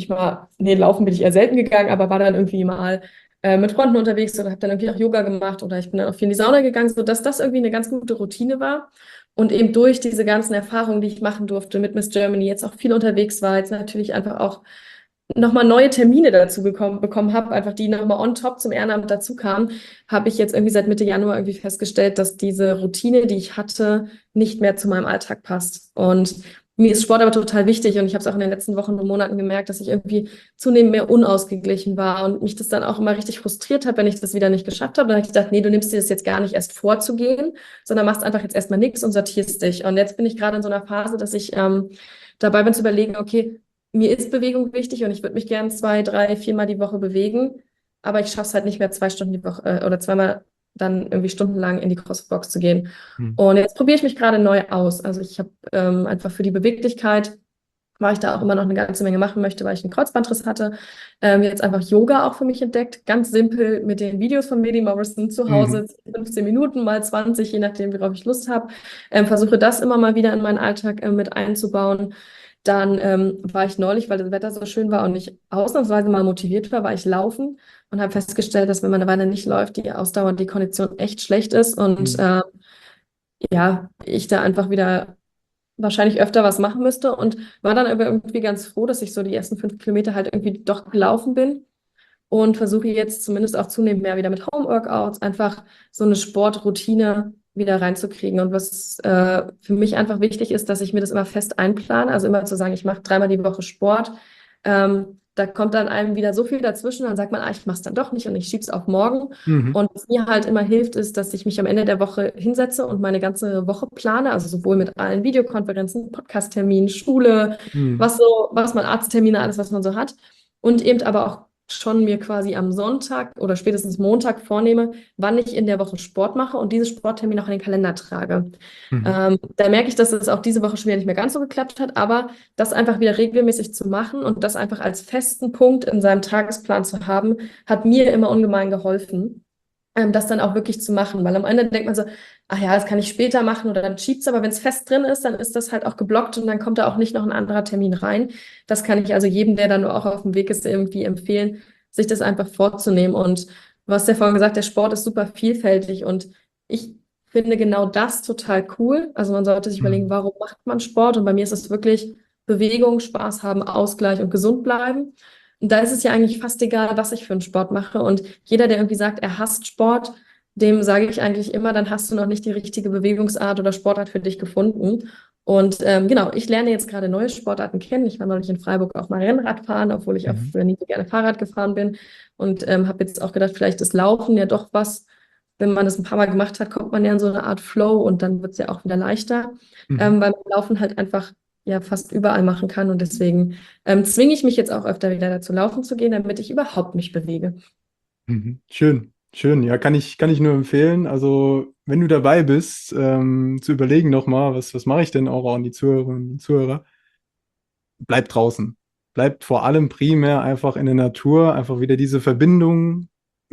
Speaker 2: laufen bin ich eher selten gegangen, aber war dann irgendwie mal mit Freunden unterwegs oder habe dann irgendwie auch Yoga gemacht oder ich bin dann auch viel in die Sauna gegangen, sodass das irgendwie eine ganz gute Routine war. Und eben durch diese ganzen Erfahrungen, die ich machen durfte mit Miss Germany, jetzt auch viel unterwegs war, jetzt natürlich einfach auch nochmal neue Termine dazu bekommen habe, einfach die nochmal on top zum Ehrenamt dazu kamen, habe ich jetzt irgendwie seit Mitte Januar irgendwie festgestellt, dass diese Routine, die ich hatte, nicht mehr zu meinem Alltag passt. Und mir ist Sport aber total wichtig und ich habe es auch in den letzten Wochen und Monaten gemerkt, dass ich irgendwie zunehmend mehr unausgeglichen war und mich das dann auch immer richtig frustriert hat, wenn ich das wieder nicht geschafft habe. Dann habe ich gedacht, nee, du nimmst dir das jetzt gar nicht erst vorzugehen, sondern machst einfach jetzt erstmal nichts und sortierst dich. Und jetzt bin ich gerade in so einer Phase, dass ich dabei bin zu überlegen, okay, mir ist Bewegung wichtig und ich würde mich gern 2, 3, 4 Mal die Woche bewegen, aber ich schaffe es halt nicht mehr 2 Stunden die Woche oder zweimal dann irgendwie stundenlang in die CrossFit-Box zu gehen.
Speaker 1: Hm.
Speaker 2: Und jetzt probiere ich mich gerade neu aus. Also ich habe einfach für die Beweglichkeit, weil ich da auch immer noch eine ganze Menge machen möchte, weil ich einen Kreuzbandriss hatte, jetzt einfach Yoga auch für mich entdeckt. Ganz simpel mit den Videos von Medi Morrison zu Hause, 15 Minuten mal 20, je nachdem, worauf ich Lust habe. Versuche das immer mal wieder in meinen Alltag mit einzubauen. Dann war ich neulich, weil das Wetter so schön war und ich ausnahmsweise mal motiviert war ich laufen und habe festgestellt, dass wenn man eine Weile nicht läuft, die Ausdauer und die Kondition echt schlecht ist und ja, ich da einfach wieder wahrscheinlich öfter was machen müsste und war dann aber irgendwie ganz froh, dass ich so die ersten 5 Kilometer halt irgendwie doch gelaufen bin und versuche jetzt zumindest auch zunehmend mehr wieder mit Homeworkouts einfach so eine Sportroutine wieder reinzukriegen. Und was für mich einfach wichtig ist, dass ich mir das immer fest einplane, also immer zu sagen, ich mache 3-mal die Woche Sport. Da kommt dann einem wieder so viel dazwischen, dann sagt man, ich mache es dann doch nicht und ich schiebe es auf morgen.
Speaker 1: Mhm.
Speaker 2: Und was mir halt immer hilft, ist, dass ich mich am Ende der Woche hinsetze und meine ganze Woche plane, also sowohl mit allen Videokonferenzen, Podcast-Terminen, Schule,
Speaker 1: Mhm.
Speaker 2: was man Arzttermine, alles, was man so hat. Und eben aber auch schon mir quasi am Sonntag oder spätestens Montag vornehme, wann ich in der Woche Sport mache und diese Sporttermine auch in den Kalender trage.
Speaker 1: Mhm.
Speaker 2: Da merke ich, dass es auch diese Woche schon wieder nicht mehr ganz so geklappt hat, aber das einfach wieder regelmäßig zu machen und das einfach als festen Punkt in seinem Tagesplan zu haben, hat mir immer ungemein geholfen, das dann auch wirklich zu machen, weil am Ende denkt man so, ach ja, das kann ich später machen oder dann schiebt es, aber wenn es fest drin ist, dann ist das halt auch geblockt und dann kommt da auch nicht noch ein anderer Termin rein. Das kann ich also jedem, der dann nur auch auf dem Weg ist, irgendwie empfehlen, sich das einfach vorzunehmen. Und du hast ja vorhin gesagt, der Sport ist super vielfältig und ich finde genau das total cool. Also man sollte sich überlegen,
Speaker 1: Mhm.
Speaker 2: warum macht man Sport? Und bei mir ist es wirklich Bewegung, Spaß haben, Ausgleich und gesund bleiben. Und da ist es ja eigentlich fast egal, was ich für einen Sport mache. Und jeder, der irgendwie sagt, er hasst Sport, dem sage ich eigentlich immer, dann hast du noch nicht die richtige Bewegungsart oder Sportart für dich gefunden. Und genau, ich lerne jetzt gerade neue Sportarten kennen. Ich war neulich in Freiburg auch mal Rennrad fahren, obwohl ich auch
Speaker 1: Mhm.
Speaker 2: früher nie so gerne Fahrrad gefahren bin. Und habe jetzt auch gedacht, vielleicht ist Laufen ja doch was, wenn man das ein paar Mal gemacht hat, kommt man ja in so eine Art Flow und dann wird es ja auch wieder leichter,
Speaker 1: Mhm.
Speaker 2: weil man Laufen halt einfach ja fast überall machen kann. Und deswegen zwinge ich mich jetzt auch öfter wieder dazu, laufen zu gehen, damit ich überhaupt mich bewege.
Speaker 1: Mhm. Schön, schön. Ja, kann ich nur empfehlen. Also, wenn du dabei bist, zu überlegen nochmal, was mache ich denn auch an die Zuhörerinnen und Zuhörer, bleibt draußen. Bleibt vor allem primär einfach in der Natur, einfach wieder diese Verbindung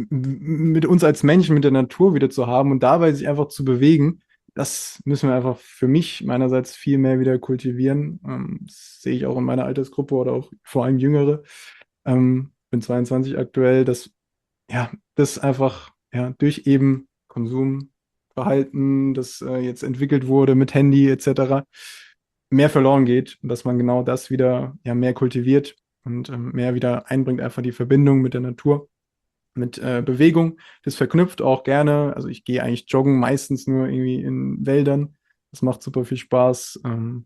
Speaker 1: mit uns als Menschen, mit der Natur wieder zu haben und dabei sich einfach zu bewegen. Das müssen wir einfach für mich meinerseits viel mehr wieder kultivieren. Das sehe ich auch in meiner Altersgruppe oder auch vor allem Jüngere. Bin 22 aktuell, dass ja, das einfach ja, durch eben Konsumverhalten, das jetzt entwickelt wurde mit Handy etc., mehr verloren geht und dass man genau das wieder ja, mehr kultiviert und mehr wieder einbringt, einfach die Verbindung mit der Natur, mit Bewegung. Das verknüpft auch gerne, also ich gehe eigentlich joggen, meistens nur irgendwie in Wäldern. Das macht super viel Spaß.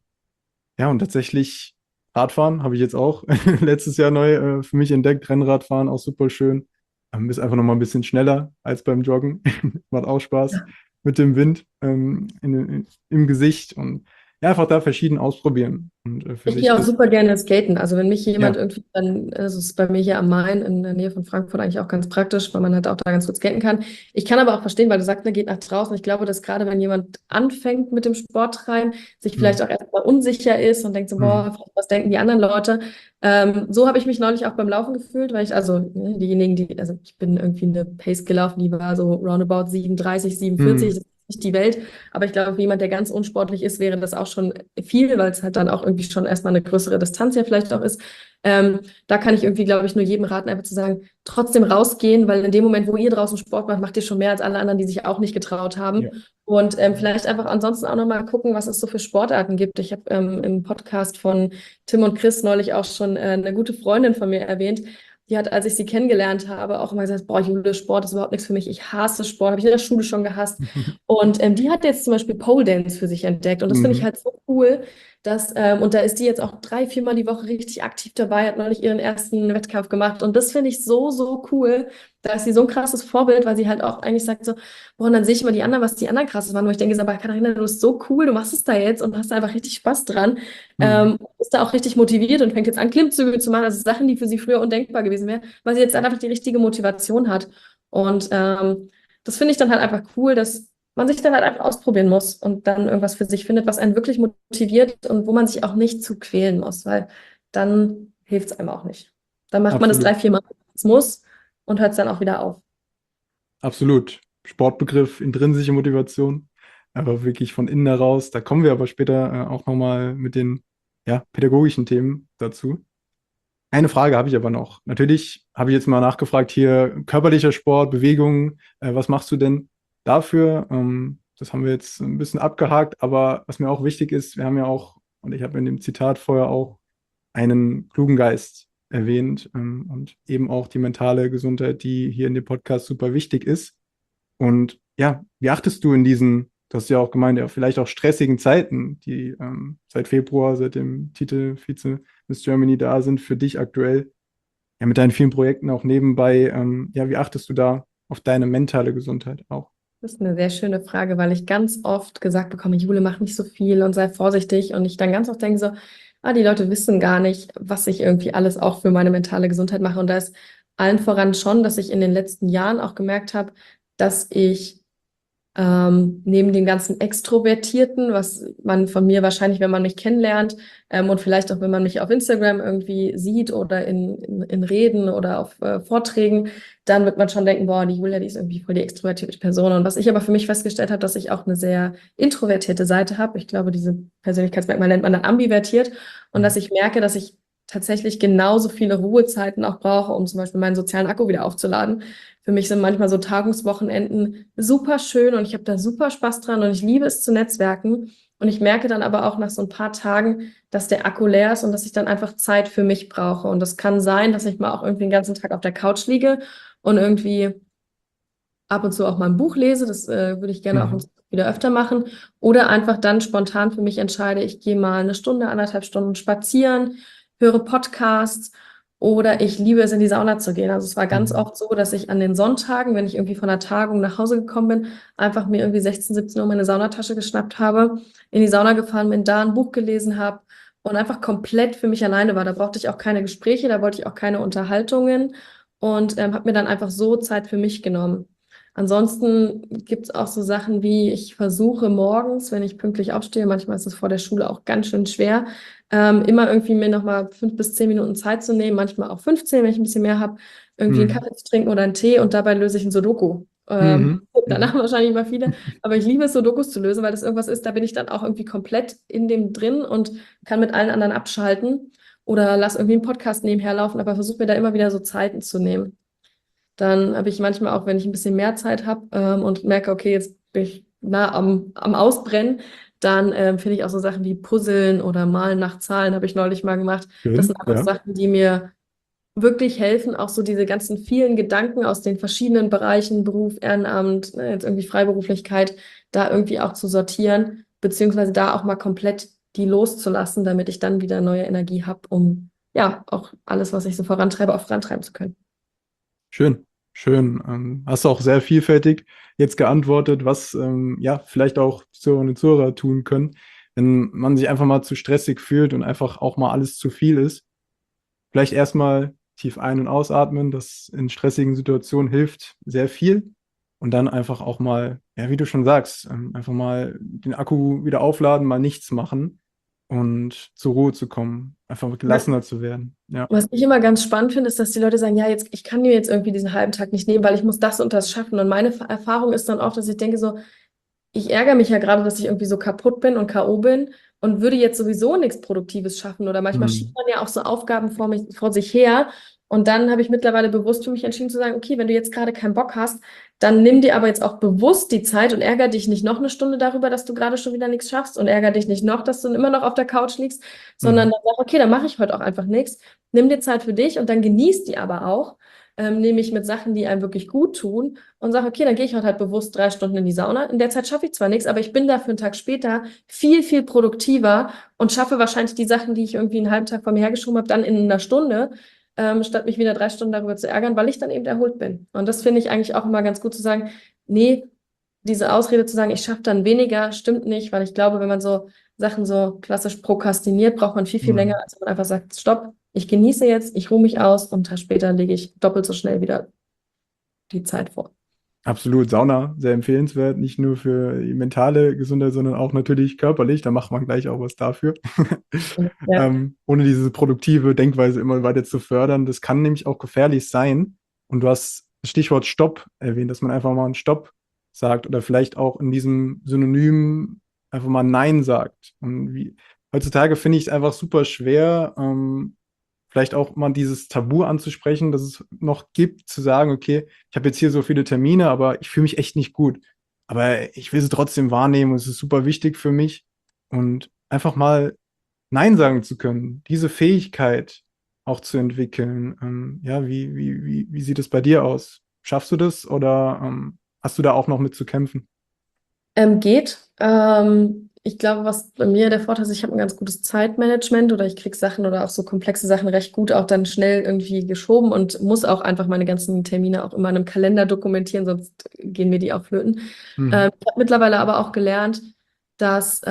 Speaker 1: Ja, und tatsächlich Radfahren habe ich jetzt auch letztes Jahr neu für mich entdeckt. Rennradfahren auch super schön. Ist einfach nochmal ein bisschen schneller als beim Joggen. Macht auch Spaß mit dem Wind im Gesicht und ja, einfach da verschieden ausprobieren und für
Speaker 2: Ich
Speaker 1: sich
Speaker 2: gehe auch
Speaker 1: das,
Speaker 2: super gerne skaten. Also wenn mich jemand
Speaker 1: ja.
Speaker 2: irgendwie dann, also es ist bei mir hier am Main in der Nähe von Frankfurt eigentlich auch ganz praktisch, weil man halt auch da ganz gut skaten kann. Ich kann aber auch verstehen, weil du sagst, ne, geht nach draußen. Ich glaube, dass gerade wenn jemand anfängt mit dem Sporttreiben, sich
Speaker 1: Hm.
Speaker 2: vielleicht auch erstmal unsicher ist und denkt so,
Speaker 1: Hm.
Speaker 2: boah, was denken die anderen Leute? So habe ich mich neulich auch beim Laufen gefühlt, weil ich, also ne, diejenigen, also ich bin irgendwie eine Pace gelaufen, die war so roundabout 37, 47,
Speaker 1: Hm.
Speaker 2: das ist nicht die Welt. Aber ich glaube, für jemand, der ganz unsportlich ist, wäre das auch schon viel, weil es halt dann auch irgendwie schon erstmal eine größere Distanz ja vielleicht auch ist. Da kann ich irgendwie, glaube ich, nur jedem raten, einfach zu sagen, trotzdem rausgehen, weil in dem Moment, wo ihr draußen Sport macht, macht ihr schon mehr als alle anderen, die sich auch nicht getraut haben.
Speaker 1: Ja.
Speaker 2: Und vielleicht einfach ansonsten auch nochmal gucken, was es so für Sportarten gibt. Ich habe im Podcast von Tim und Chris neulich auch schon eine gute Freundin von mir erwähnt, die hat, als ich sie kennengelernt habe, auch immer gesagt, boah, Jule, Sport ist überhaupt nichts für mich. Ich hasse Sport, habe ich in der Schule schon gehasst. Und die hat jetzt zum Beispiel Pole Dance für sich entdeckt. Und das finde ich
Speaker 1: Mhm.
Speaker 2: halt so cool, und da ist die jetzt auch 3, 4 Mal die Woche richtig aktiv dabei, hat neulich ihren ersten Wettkampf gemacht. Und das finde ich so, so cool. Da ist sie so ein krasses Vorbild, weil sie halt auch eigentlich sagt so, boah, und dann sehe ich immer die anderen, was die anderen krasses machen. Wo ich denke, aber Katharina, du bist so cool, du machst es da jetzt und hast da einfach richtig Spaß dran.
Speaker 1: Mhm.
Speaker 2: Ist da auch richtig motiviert und fängt jetzt an, Klimmzüge zu machen. Also Sachen, die für sie früher undenkbar gewesen wären, weil sie jetzt einfach die richtige Motivation hat. Und das finde ich dann halt einfach cool, dass man sich dann halt einfach ausprobieren muss und dann irgendwas für sich findet, was einen wirklich motiviert und wo man sich auch nicht zu quälen muss, weil dann hilft es einem auch nicht. Dann macht man das
Speaker 1: Absolut.
Speaker 2: 3, 4 Mal, es muss und hört es dann auch wieder auf.
Speaker 1: Absolut. Sportbegriff, intrinsische Motivation, aber wirklich von innen heraus. Da kommen wir aber später auch nochmal mit den ja, pädagogischen Themen dazu. Eine Frage habe ich aber noch. Natürlich habe ich jetzt mal nachgefragt hier, körperlicher Sport, Bewegung, was machst du denn dafür? Das haben wir jetzt ein bisschen abgehakt, aber was mir auch wichtig ist, wir haben ja auch, und ich habe in dem Zitat vorher auch einen klugen Geist erwähnt, und eben auch die mentale Gesundheit, die hier in dem Podcast super wichtig ist. Und ja, wie achtest du in diesen, du hast ja auch gemeint, ja, vielleicht auch stressigen Zeiten, die seit Februar, seit dem Titel Vize Miss Germany da sind, für dich aktuell, ja, mit deinen vielen Projekten auch nebenbei, ja, wie achtest du da auf deine mentale Gesundheit auch?
Speaker 2: Das ist eine sehr schöne Frage, weil ich ganz oft gesagt bekomme, Jule, mach nicht so viel und sei vorsichtig. Und ich dann ganz oft denke so, die Leute wissen gar nicht, was ich irgendwie alles auch für meine mentale Gesundheit mache. Und da ist allen voran schon, dass ich in den letzten Jahren auch gemerkt habe, dass ich neben dem ganzen Extrovertierten, was man von mir wahrscheinlich, wenn man mich kennenlernt, und vielleicht auch, wenn man mich auf Instagram irgendwie sieht oder in Reden oder auf Vorträgen, dann wird man schon denken, boah, die Julia, die ist irgendwie voll die extrovertierte Person. Und was ich aber für mich festgestellt habe, dass ich auch eine sehr introvertierte Seite habe. Ich glaube, diese Persönlichkeitsmerkmal nennt man dann ambivertiert. Und dass
Speaker 1: Mhm.
Speaker 2: ich merke, dass ich tatsächlich genauso viele Ruhezeiten auch brauche, um zum Beispiel meinen sozialen Akku wieder aufzuladen. Für mich sind manchmal so Tagungswochenenden super schön und ich habe da super Spaß dran und ich liebe es zu netzwerken. Und ich merke dann aber auch nach so ein paar Tagen, dass der Akku leer ist und dass ich dann einfach Zeit für mich brauche. Und das kann sein, dass ich mal auch irgendwie den ganzen Tag auf der Couch liege und irgendwie ab und zu auch mal ein Buch lese. Das würde ich gerne auch
Speaker 1: Mhm.
Speaker 2: wieder öfter machen. Oder einfach dann spontan für mich entscheide, ich gehe mal eine Stunde, 1,5 Stunden spazieren, höre Podcasts oder ich liebe es, in die Sauna zu gehen. Also es war ganz
Speaker 1: Mhm.
Speaker 2: oft so, dass ich an den Sonntagen, wenn ich irgendwie von der Tagung nach Hause gekommen bin, einfach mir irgendwie 16, 17 Uhr meine Saunatasche geschnappt habe, in die Sauna gefahren bin, da ein Buch gelesen habe und einfach komplett für mich alleine war. Da brauchte ich auch keine Gespräche, da wollte ich auch keine Unterhaltungen und habe mir dann einfach so Zeit für mich genommen. Ansonsten gibt es auch so Sachen wie, ich versuche morgens, wenn ich pünktlich aufstehe, manchmal ist es vor der Schule auch ganz schön schwer, immer irgendwie mir nochmal 5 bis 10 Minuten Zeit zu nehmen, manchmal auch 15, wenn ich ein bisschen mehr habe, irgendwie einen
Speaker 1: Mhm.
Speaker 2: Kaffee zu trinken oder einen Tee und dabei löse ich ein Sudoku.
Speaker 1: Mhm.
Speaker 2: Danach
Speaker 1: Mhm.
Speaker 2: wahrscheinlich mal viele, aber ich liebe es, Sudokus zu lösen, weil das irgendwas ist, da bin ich dann auch irgendwie komplett in dem drin und kann mit allen anderen abschalten oder lass irgendwie einen Podcast nebenher laufen, aber versuche mir da immer wieder so Zeiten zu nehmen. Dann habe ich manchmal auch, wenn ich ein bisschen mehr Zeit habe und merke, okay, jetzt bin ich nah am Ausbrennen, dann finde ich auch so Sachen wie Puzzeln oder Malen nach Zahlen, habe ich neulich mal gemacht. Das sind
Speaker 1: Schön,
Speaker 2: einfach
Speaker 1: ja.
Speaker 2: Sachen, die mir wirklich helfen, auch so diese ganzen vielen Gedanken aus den verschiedenen Bereichen, Beruf, Ehrenamt, ne, jetzt irgendwie Freiberuflichkeit, da irgendwie auch zu sortieren, beziehungsweise da auch mal komplett die loszulassen, damit ich dann wieder neue Energie habe, um ja auch alles, was ich so vorantreibe, auch vorantreiben zu können.
Speaker 1: Schön, schön. Hast du auch sehr vielfältig jetzt geantwortet, was ja vielleicht auch Zuhörerinnen und Zuhörer tun können, wenn man sich einfach mal zu stressig fühlt und einfach auch mal alles zu viel ist. Vielleicht erstmal tief ein- und ausatmen, das in stressigen Situationen hilft sehr viel. Und dann einfach auch mal, ja, wie du schon sagst, einfach mal den Akku wieder aufladen, mal nichts machen und zur Ruhe zu kommen, einfach gelassener zu werden. Ja.
Speaker 2: Was ich immer ganz spannend finde, ist, dass die Leute sagen, ja, jetzt, ich kann mir jetzt irgendwie diesen halben Tag nicht nehmen, weil ich muss das und das schaffen. Und meine Erfahrung ist dann auch, dass ich denke so, ich ärgere mich ja gerade, dass ich irgendwie so kaputt bin und K.O. bin und würde jetzt sowieso nichts Produktives schaffen. Oder manchmal schiebt
Speaker 1: Mhm.
Speaker 2: man ja auch so Aufgaben vor sich her. Und dann habe ich mittlerweile bewusst für mich entschieden zu sagen, okay, wenn du jetzt gerade keinen Bock hast, dann nimm dir aber jetzt auch bewusst die Zeit und ärgere dich nicht noch eine Stunde darüber, dass du gerade schon wieder nichts schaffst und ärgere dich nicht noch, dass du immer noch auf der Couch liegst, sondern
Speaker 1: Mhm.
Speaker 2: dann sag, okay, dann mache ich heute auch einfach nichts. Nimm dir Zeit für dich und dann genieß die aber auch, nämlich mit Sachen, die einem wirklich gut tun und sag, okay, dann gehe ich heute halt bewusst 3 Stunden in die Sauna. In der Zeit schaffe ich zwar nichts, aber ich bin dafür einen Tag später viel, viel produktiver und schaffe wahrscheinlich die Sachen, die ich irgendwie einen halben Tag vor mir hergeschoben habe, dann in einer Stunde, statt mich wieder 3 Stunden darüber zu ärgern, weil ich dann eben erholt bin. Und das finde ich eigentlich auch immer ganz gut zu sagen, nee, diese Ausrede zu sagen, ich schaffe dann weniger, stimmt nicht, weil ich glaube, wenn man so Sachen so klassisch prokrastiniert, braucht man viel, viel länger,
Speaker 1: Mhm.
Speaker 2: als wenn man einfach sagt, stopp, ich genieße jetzt, ich ruhe mich aus und einen Tag später lege ich doppelt so schnell wieder die Zeit vor.
Speaker 1: Absolut, Sauna, sehr empfehlenswert, nicht nur für die mentale Gesundheit, sondern auch natürlich körperlich. Da macht man gleich auch was dafür.
Speaker 2: Ja.
Speaker 1: Ohne diese produktive Denkweise immer weiter zu fördern. Das kann nämlich auch gefährlich sein. Und du hast das Stichwort Stopp erwähnt, dass man einfach mal einen Stopp sagt oder vielleicht auch in diesem Synonym einfach mal Nein sagt. Und heutzutage finde ich es einfach super schwer, vielleicht auch mal dieses Tabu anzusprechen, dass es noch gibt, zu sagen, okay, ich habe jetzt hier so viele Termine, aber ich fühle mich echt nicht gut. Aber ich will sie trotzdem wahrnehmen und es ist super wichtig für mich. Und einfach mal Nein sagen zu können, diese Fähigkeit auch zu entwickeln. Ja, wie sieht es bei dir aus? Schaffst du das oder hast du da auch noch mit zu kämpfen?
Speaker 2: Geht. Ich glaube, was bei mir der Vorteil ist, ich habe ein ganz gutes Zeitmanagement oder ich kriege Sachen oder auch so komplexe Sachen recht gut auch dann schnell irgendwie geschoben und muss auch einfach meine ganzen Termine auch immer in einem Kalender dokumentieren, sonst gehen mir die auch flöten.
Speaker 1: Mhm.
Speaker 2: Ich habe mittlerweile aber auch gelernt, dass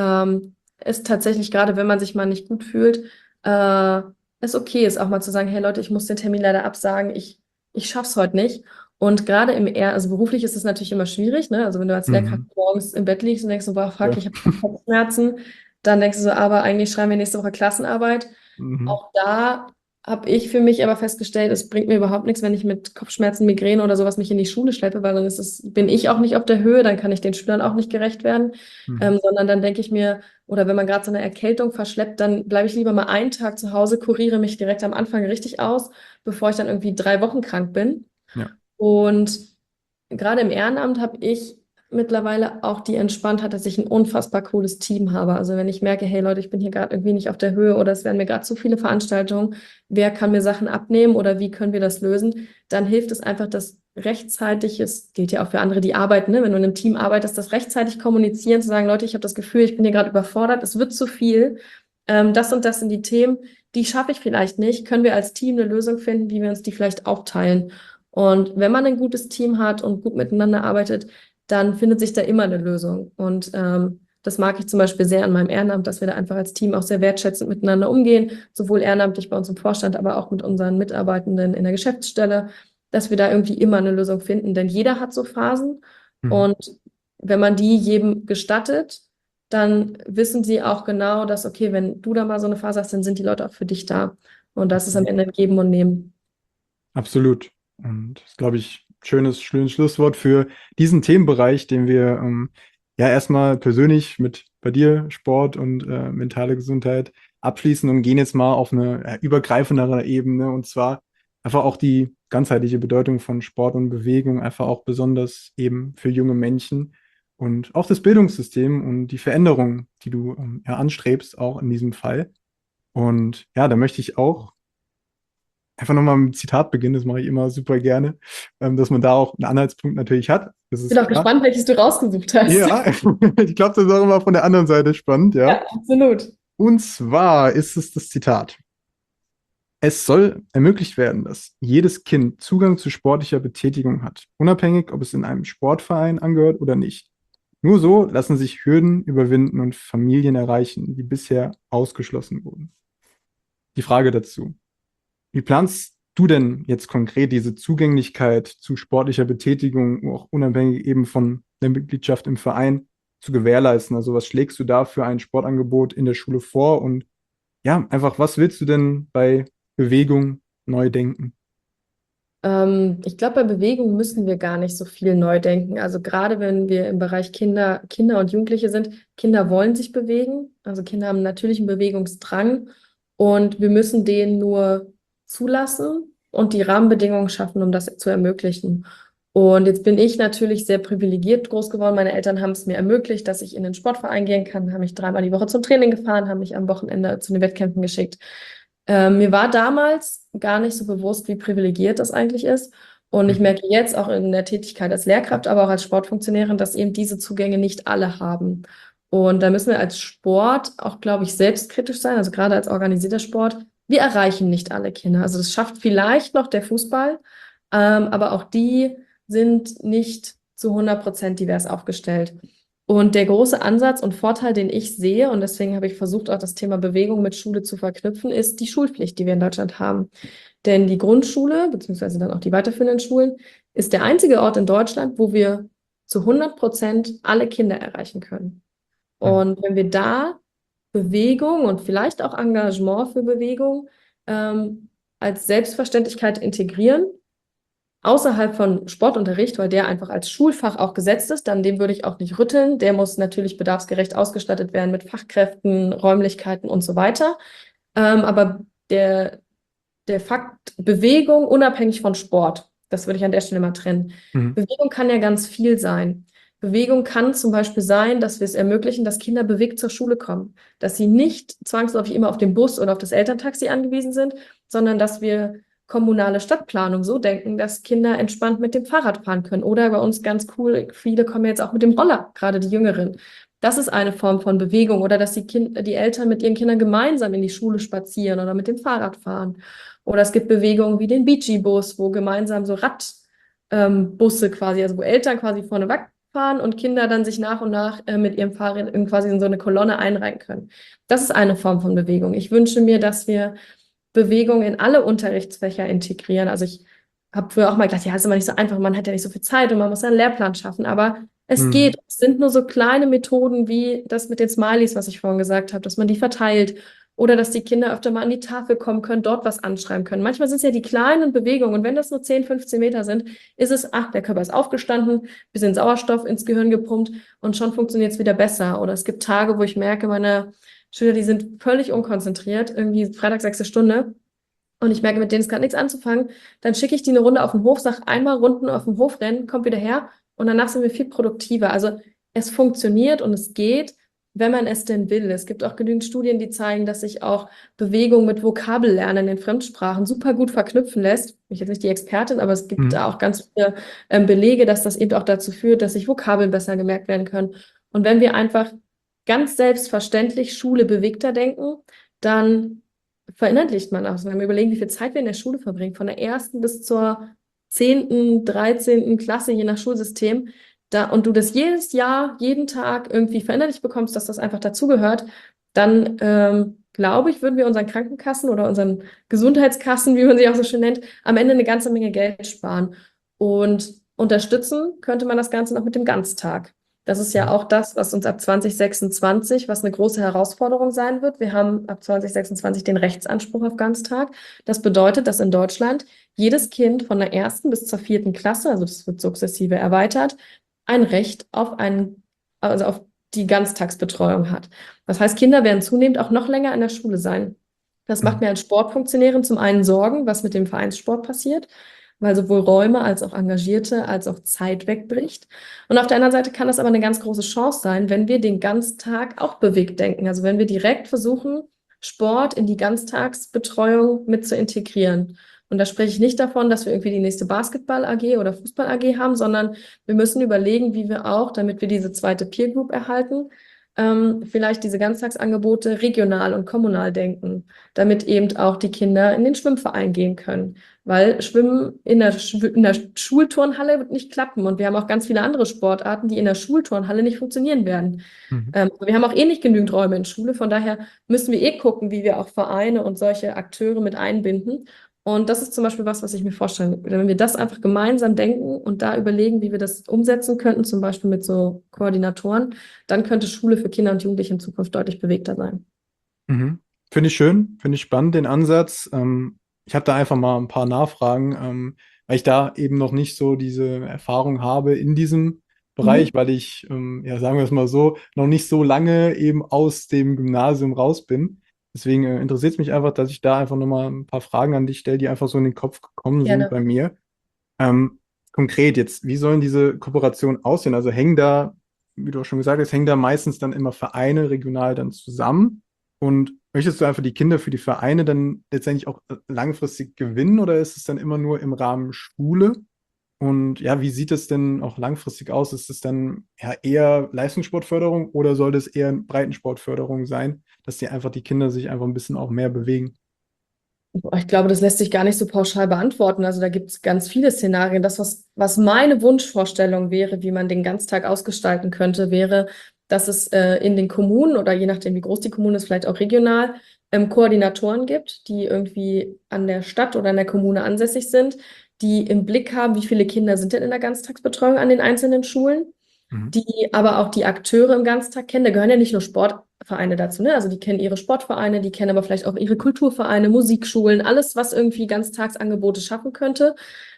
Speaker 2: es tatsächlich, gerade wenn man sich mal nicht gut fühlt, äh, es okay ist, auch mal zu sagen, hey Leute, ich muss den Termin leider absagen, ich schaff's heute nicht. Und gerade also beruflich ist es natürlich immer schwierig, ne? Also wenn du als Lehrkraft
Speaker 1: Mhm.
Speaker 2: morgens im Bett liegst und denkst so, boah, fuck,
Speaker 1: Ja.
Speaker 2: ich habe Kopfschmerzen, dann denkst du so, aber eigentlich schreiben wir nächste Woche Klassenarbeit.
Speaker 1: Mhm.
Speaker 2: Auch da habe ich für mich aber festgestellt, es bringt mir überhaupt nichts, wenn ich mit Kopfschmerzen, Migräne oder sowas mich in die Schule schleppe, weil dann bin ich auch nicht auf der Höhe, dann kann ich den Schülern auch nicht gerecht werden,
Speaker 1: Mhm.
Speaker 2: sondern dann denke ich mir, oder wenn man gerade so eine Erkältung verschleppt, dann bleibe ich lieber mal einen Tag zu Hause, kuriere mich direkt am Anfang richtig aus, bevor ich dann irgendwie 3 Wochen krank bin.
Speaker 1: Ja.
Speaker 2: Und gerade im Ehrenamt habe ich mittlerweile auch die Entspanntheit, dass ich ein unfassbar cooles Team habe. Also wenn ich merke, hey Leute, ich bin hier gerade irgendwie nicht auf der Höhe oder es werden mir gerade zu viele Veranstaltungen, wer kann mir Sachen abnehmen oder wie können wir das lösen, dann hilft es einfach, dass rechtzeitig, es gilt ja auch für andere, die arbeiten, ne? Wenn du in einem Team arbeitest, das rechtzeitig kommunizieren, zu sagen, Leute, ich habe das Gefühl, ich bin hier gerade überfordert, es wird zu viel. Das und das sind die Themen, die schaffe ich vielleicht nicht. Können wir als Team eine Lösung finden, wie wir uns die vielleicht aufteilen? Und wenn man ein gutes Team hat und gut miteinander arbeitet, dann findet sich da immer eine Lösung. Und das mag ich zum Beispiel sehr an meinem Ehrenamt, dass wir da einfach als Team auch sehr wertschätzend miteinander umgehen, sowohl ehrenamtlich bei uns im Vorstand, aber auch mit unseren Mitarbeitenden in der Geschäftsstelle, dass wir da irgendwie immer eine Lösung finden. Denn jeder hat so Phasen.
Speaker 1: Mhm.
Speaker 2: Und wenn man die jedem gestattet, dann wissen sie auch genau, dass, okay, wenn du da mal so eine Phase hast, dann sind die Leute auch für dich da. Und das ist am
Speaker 1: Absolut.
Speaker 2: Ende ein Geben und Nehmen.
Speaker 1: Absolut. Und das ist, glaube ich, schönes Schlusswort für diesen Themenbereich, den wir ja erstmal persönlich mit bei dir, Sport und mentale Gesundheit abschließen und gehen jetzt mal auf eine übergreifendere Ebene und zwar einfach auch die ganzheitliche Bedeutung von Sport und Bewegung, einfach auch besonders eben für junge Menschen und auch das Bildungssystem und die Veränderung, die du ja anstrebst, auch in diesem Fall. Und ja, da möchte ich auch einfach nochmal mit einem Zitat beginnen, das mache ich immer super gerne, dass man da auch einen Anhaltspunkt natürlich hat. Das
Speaker 2: Bin
Speaker 1: ist
Speaker 2: auch
Speaker 1: klar.
Speaker 2: gespannt, welches du rausgesucht hast.
Speaker 1: Ja, ich glaube, das ist auch immer von der anderen Seite spannend, ja.
Speaker 2: Ja, absolut.
Speaker 1: Und zwar ist es das Zitat. Es soll ermöglicht werden, dass jedes Kind Zugang zu sportlicher Betätigung hat, unabhängig, ob es in einem Sportverein angehört oder nicht. Nur so lassen sich Hürden überwinden und Familien erreichen, die bisher ausgeschlossen wurden. Die Frage dazu. Wie planst du denn jetzt konkret diese Zugänglichkeit zu sportlicher Betätigung, auch unabhängig eben von der Mitgliedschaft im Verein, zu gewährleisten? Also was schlägst du da für ein Sportangebot in der Schule vor? Und ja, einfach, was willst du denn bei Bewegung neu denken?
Speaker 2: Ich glaube, bei Bewegung müssen wir gar nicht so viel neu denken. Also gerade wenn wir im Bereich Kinder und Jugendliche sind, Kinder wollen sich bewegen. Also Kinder haben natürlich einen Bewegungsdrang und wir müssen den nur zulassen. und die Rahmenbedingungen schaffen, um das zu ermöglichen. Und jetzt bin ich natürlich sehr privilegiert groß geworden. Meine Eltern haben es mir ermöglicht, dass ich in den Sportverein gehen kann, haben mich 3-mal die Woche zum Training gefahren, haben mich am Wochenende zu den Wettkämpfen geschickt. Mir war damals gar nicht so bewusst, wie privilegiert das eigentlich ist. Und ich
Speaker 1: Mhm.
Speaker 2: merke jetzt auch in der Tätigkeit als Lehrkraft, aber auch als Sportfunktionärin, dass eben diese Zugänge nicht alle haben. Und da müssen wir als Sport auch, glaube ich, selbstkritisch sein, also gerade als organisierter Sport. Wir erreichen nicht alle Kinder. Also das schafft vielleicht noch der Fußball, aber auch die sind nicht zu 100% divers aufgestellt. Und der große Ansatz und Vorteil, den ich sehe, und deswegen habe ich versucht, auch das Thema Bewegung mit Schule zu verknüpfen, ist die Schulpflicht, die wir in Deutschland haben. Denn die Grundschule, beziehungsweise dann auch die weiterführenden Schulen, ist der einzige Ort in Deutschland, wo wir zu 100% alle Kinder erreichen können.
Speaker 1: Mhm.
Speaker 2: Und wenn wir da Bewegung und vielleicht auch Engagement für Bewegung als Selbstverständlichkeit integrieren, außerhalb von Sportunterricht, weil der einfach als Schulfach auch gesetzt ist, dann dem würde ich auch nicht rütteln. Der muss natürlich bedarfsgerecht ausgestattet werden mit Fachkräften, Räumlichkeiten und so weiter. Aber der Fakt Bewegung unabhängig von Sport, das würde ich an der Stelle mal trennen.
Speaker 1: Mhm.
Speaker 2: Bewegung kann ja ganz viel sein. Bewegung kann zum Beispiel sein, dass wir es ermöglichen, dass Kinder bewegt zur Schule kommen, dass sie nicht zwangsläufig immer auf den Bus oder auf das Elterntaxi angewiesen sind, sondern dass wir kommunale Stadtplanung so denken, dass Kinder entspannt mit dem Fahrrad fahren können. Oder bei uns ganz cool, viele kommen jetzt auch mit dem Roller, gerade die Jüngeren. Das ist eine Form von Bewegung. Oder dass die Eltern mit ihren Kindern gemeinsam in die Schule spazieren oder mit dem Fahrrad fahren. Oder es gibt Bewegungen wie den Beachy-Bus, wo gemeinsam so Radbusse quasi, also wo Eltern quasi vorne wegfahren und Kinder dann sich nach und nach mit ihrem Fahrrad quasi in so eine Kolonne einreihen können. Das ist eine Form von Bewegung. Ich wünsche mir, dass wir Bewegung in alle Unterrichtsfächer integrieren. Also ich habe früher auch mal gedacht, ja, ist immer nicht so einfach, man hat ja nicht so viel Zeit und man muss einen Lehrplan schaffen, aber es
Speaker 1: Mhm.
Speaker 2: geht. Es sind nur so kleine Methoden wie das mit den Smileys, was ich vorhin gesagt habe, dass man die verteilt oder dass die Kinder öfter mal an die Tafel kommen können, dort was anschreiben können. Manchmal sind es ja die kleinen Bewegungen und wenn das nur 10, 15 Meter sind, ist es, ach, der Körper ist aufgestanden, bisschen Sauerstoff ins Gehirn gepumpt und schon funktioniert es wieder besser. Oder es gibt Tage, wo ich merke, meine Schüler, die sind völlig unkonzentriert, irgendwie Freitag 6. Stunde. Und ich merke, mit denen ist gerade nichts anzufangen. Dann schicke ich die eine Runde auf den Hof, sage einmal Runden auf den Hof rennen, kommt wieder her und danach sind wir viel produktiver. Also es funktioniert und es geht, wenn man es denn will. Es gibt auch genügend Studien, die zeigen, dass sich auch Bewegung mit Vokabellernen in Fremdsprachen super gut verknüpfen lässt. Ich bin jetzt nicht die Expertin, aber es gibt
Speaker 1: Mhm.
Speaker 2: da auch ganz viele Belege, dass das eben auch dazu führt, dass sich Vokabeln besser gemerkt werden können. Und wenn wir einfach ganz selbstverständlich Schule bewegter denken, dann verinnerlicht man auch. Also wenn wir überlegen, wie viel Zeit wir in der Schule verbringen, von der ersten bis zur 10., 13. Klasse, je nach Schulsystem, und du das jedes Jahr, jeden Tag irgendwie verinnerlicht bekommst, dass das einfach dazugehört, dann glaube ich, würden wir unseren Krankenkassen oder unseren Gesundheitskassen, wie man sie auch so schön nennt, am Ende eine ganze Menge Geld sparen. Und unterstützen könnte man das Ganze noch mit dem Ganztag. Das ist ja
Speaker 1: Mhm.
Speaker 2: auch das, was uns ab 2026, was eine große Herausforderung sein wird. Wir haben ab 2026 den Rechtsanspruch auf Ganztag. Das bedeutet, dass in Deutschland jedes Kind von der ersten bis zur 4. Klasse, also das wird sukzessive erweitert, ein Recht also auf die Ganztagsbetreuung hat. Das heißt, Kinder werden zunehmend auch noch länger in der Schule sein. Das macht
Speaker 1: Mhm.
Speaker 2: mir als Sportfunktionärin zum einen Sorgen, was mit dem Vereinssport passiert, weil sowohl Räume als auch Engagierte als auch Zeit wegbricht. Und auf der anderen Seite kann das aber eine ganz große Chance sein, wenn wir den Ganztag auch bewegt denken. Also wenn wir direkt versuchen, Sport in die Ganztagsbetreuung mit zu integrieren. Und da spreche ich nicht davon, dass wir irgendwie die nächste Basketball-AG oder Fußball-AG haben, sondern wir müssen überlegen, wie wir auch, damit wir diese zweite Peer Group erhalten, vielleicht diese Ganztagsangebote regional und kommunal denken, damit eben auch die Kinder in den Schwimmverein gehen können. Weil Schwimmen in der Schulturnhalle wird nicht klappen. Und wir haben auch ganz viele andere Sportarten, die in der Schulturnhalle nicht funktionieren werden.
Speaker 1: Mhm.
Speaker 2: Wir haben auch eh nicht genügend Räume in Schule. Von daher müssen wir eh gucken, wie wir auch Vereine und solche Akteure mit einbinden. Und das ist zum Beispiel was ich mir vorstellen würde. Wenn wir das einfach gemeinsam denken und da überlegen, wie wir das umsetzen könnten, zum Beispiel mit so Koordinatoren, dann könnte Schule für Kinder und Jugendliche in Zukunft deutlich bewegter sein.
Speaker 1: Mhm. Finde ich schön, finde ich spannend, den Ansatz. Ich habe da einfach mal ein paar Nachfragen, weil ich da eben noch nicht so diese Erfahrung habe in diesem
Speaker 2: Mhm.
Speaker 1: Bereich, weil ich, ja, sagen wir es mal so, noch nicht so lange eben aus dem Gymnasium raus bin. Deswegen interessiert es mich einfach, dass ich da einfach nochmal ein paar Fragen an dich stelle, die einfach so in den Kopf gekommen sind
Speaker 2: Gerne.
Speaker 1: bei mir. Ähm, Konkret jetzt, wie sollen diese Kooperationen aussehen? Also hängen da, wie du auch schon gesagt hast, hängen da meistens dann immer Vereine regional dann zusammen? Und möchtest du einfach die Kinder für die Vereine dann letztendlich auch langfristig gewinnen oder ist es dann immer nur im Rahmen Schule? Und ja, wie sieht es denn auch langfristig aus? Ist es dann ja eher Leistungssportförderung oder soll das eher Breitensportförderung sein, dass die einfach die Kinder sich einfach ein bisschen auch mehr bewegen?
Speaker 2: Boah, ich glaube, das lässt sich gar nicht so pauschal beantworten. Also da gibt es ganz viele Szenarien. Das, was meine Wunschvorstellung wäre, wie man den Ganztag ausgestalten könnte, wäre, dass es in den Kommunen oder je nachdem, wie groß die Kommune ist, vielleicht auch regional, Koordinatoren gibt, die irgendwie an der Stadt oder in der Kommune ansässig sind, die im Blick haben, wie viele Kinder sind denn in der Ganztagsbetreuung an den einzelnen Schulen,
Speaker 1: Mhm.
Speaker 2: die aber auch die Akteure im Ganztag kennen. Da gehören ja nicht nur Sportvereine dazu, ne? Also die kennen ihre Sportvereine, die kennen aber vielleicht auch ihre Kulturvereine, Musikschulen, alles, was irgendwie Ganztagsangebote schaffen könnte.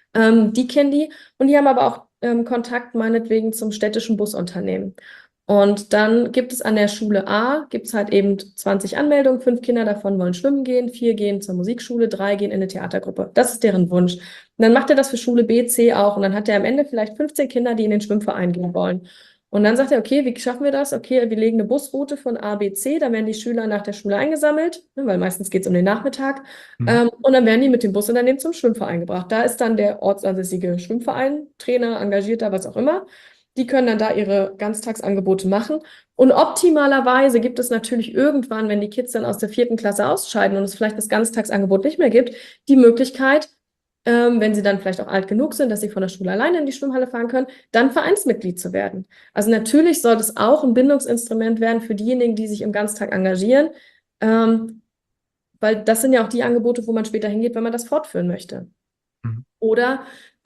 Speaker 2: Die kennen die und die haben aber auch Kontakt meinetwegen zum städtischen Busunternehmen. Und dann gibt es an der Schule A, gibt es halt eben 20 Anmeldungen, 5 Kinder davon wollen schwimmen gehen, 4 gehen zur Musikschule, 3 gehen in eine Theatergruppe. Das ist deren Wunsch. Und dann macht er das für Schule B, C auch und dann hat er am Ende vielleicht 15 Kinder, die in den Schwimmverein gehen wollen. Und dann sagt er, okay, wie schaffen wir das? Okay, wir legen eine Busroute von A, B, C, dann werden die Schüler nach der Schule eingesammelt, ne, weil meistens geht es um den Nachmittag.
Speaker 1: Mhm.
Speaker 2: Und dann werden die mit dem Busunternehmen zum Schwimmverein gebracht. Da ist dann der ortsansässige Schwimmverein, Trainer, Engagierter, was auch immer. Die können dann da ihre Ganztagsangebote machen. Und optimalerweise gibt es natürlich irgendwann, wenn die Kids dann aus der 4. Klasse ausscheiden und es vielleicht das Ganztagsangebot nicht mehr gibt, die Möglichkeit, wenn sie dann vielleicht auch alt genug sind, dass sie von der Schule alleine in die Schwimmhalle fahren können, dann Vereinsmitglied zu werden. Also natürlich soll es auch ein Bindungsinstrument werden für diejenigen, die sich im Ganztag engagieren, ähm, weil das sind ja auch die Angebote, wo man später hingeht, wenn man das fortführen möchte.
Speaker 1: Mhm.
Speaker 2: Oder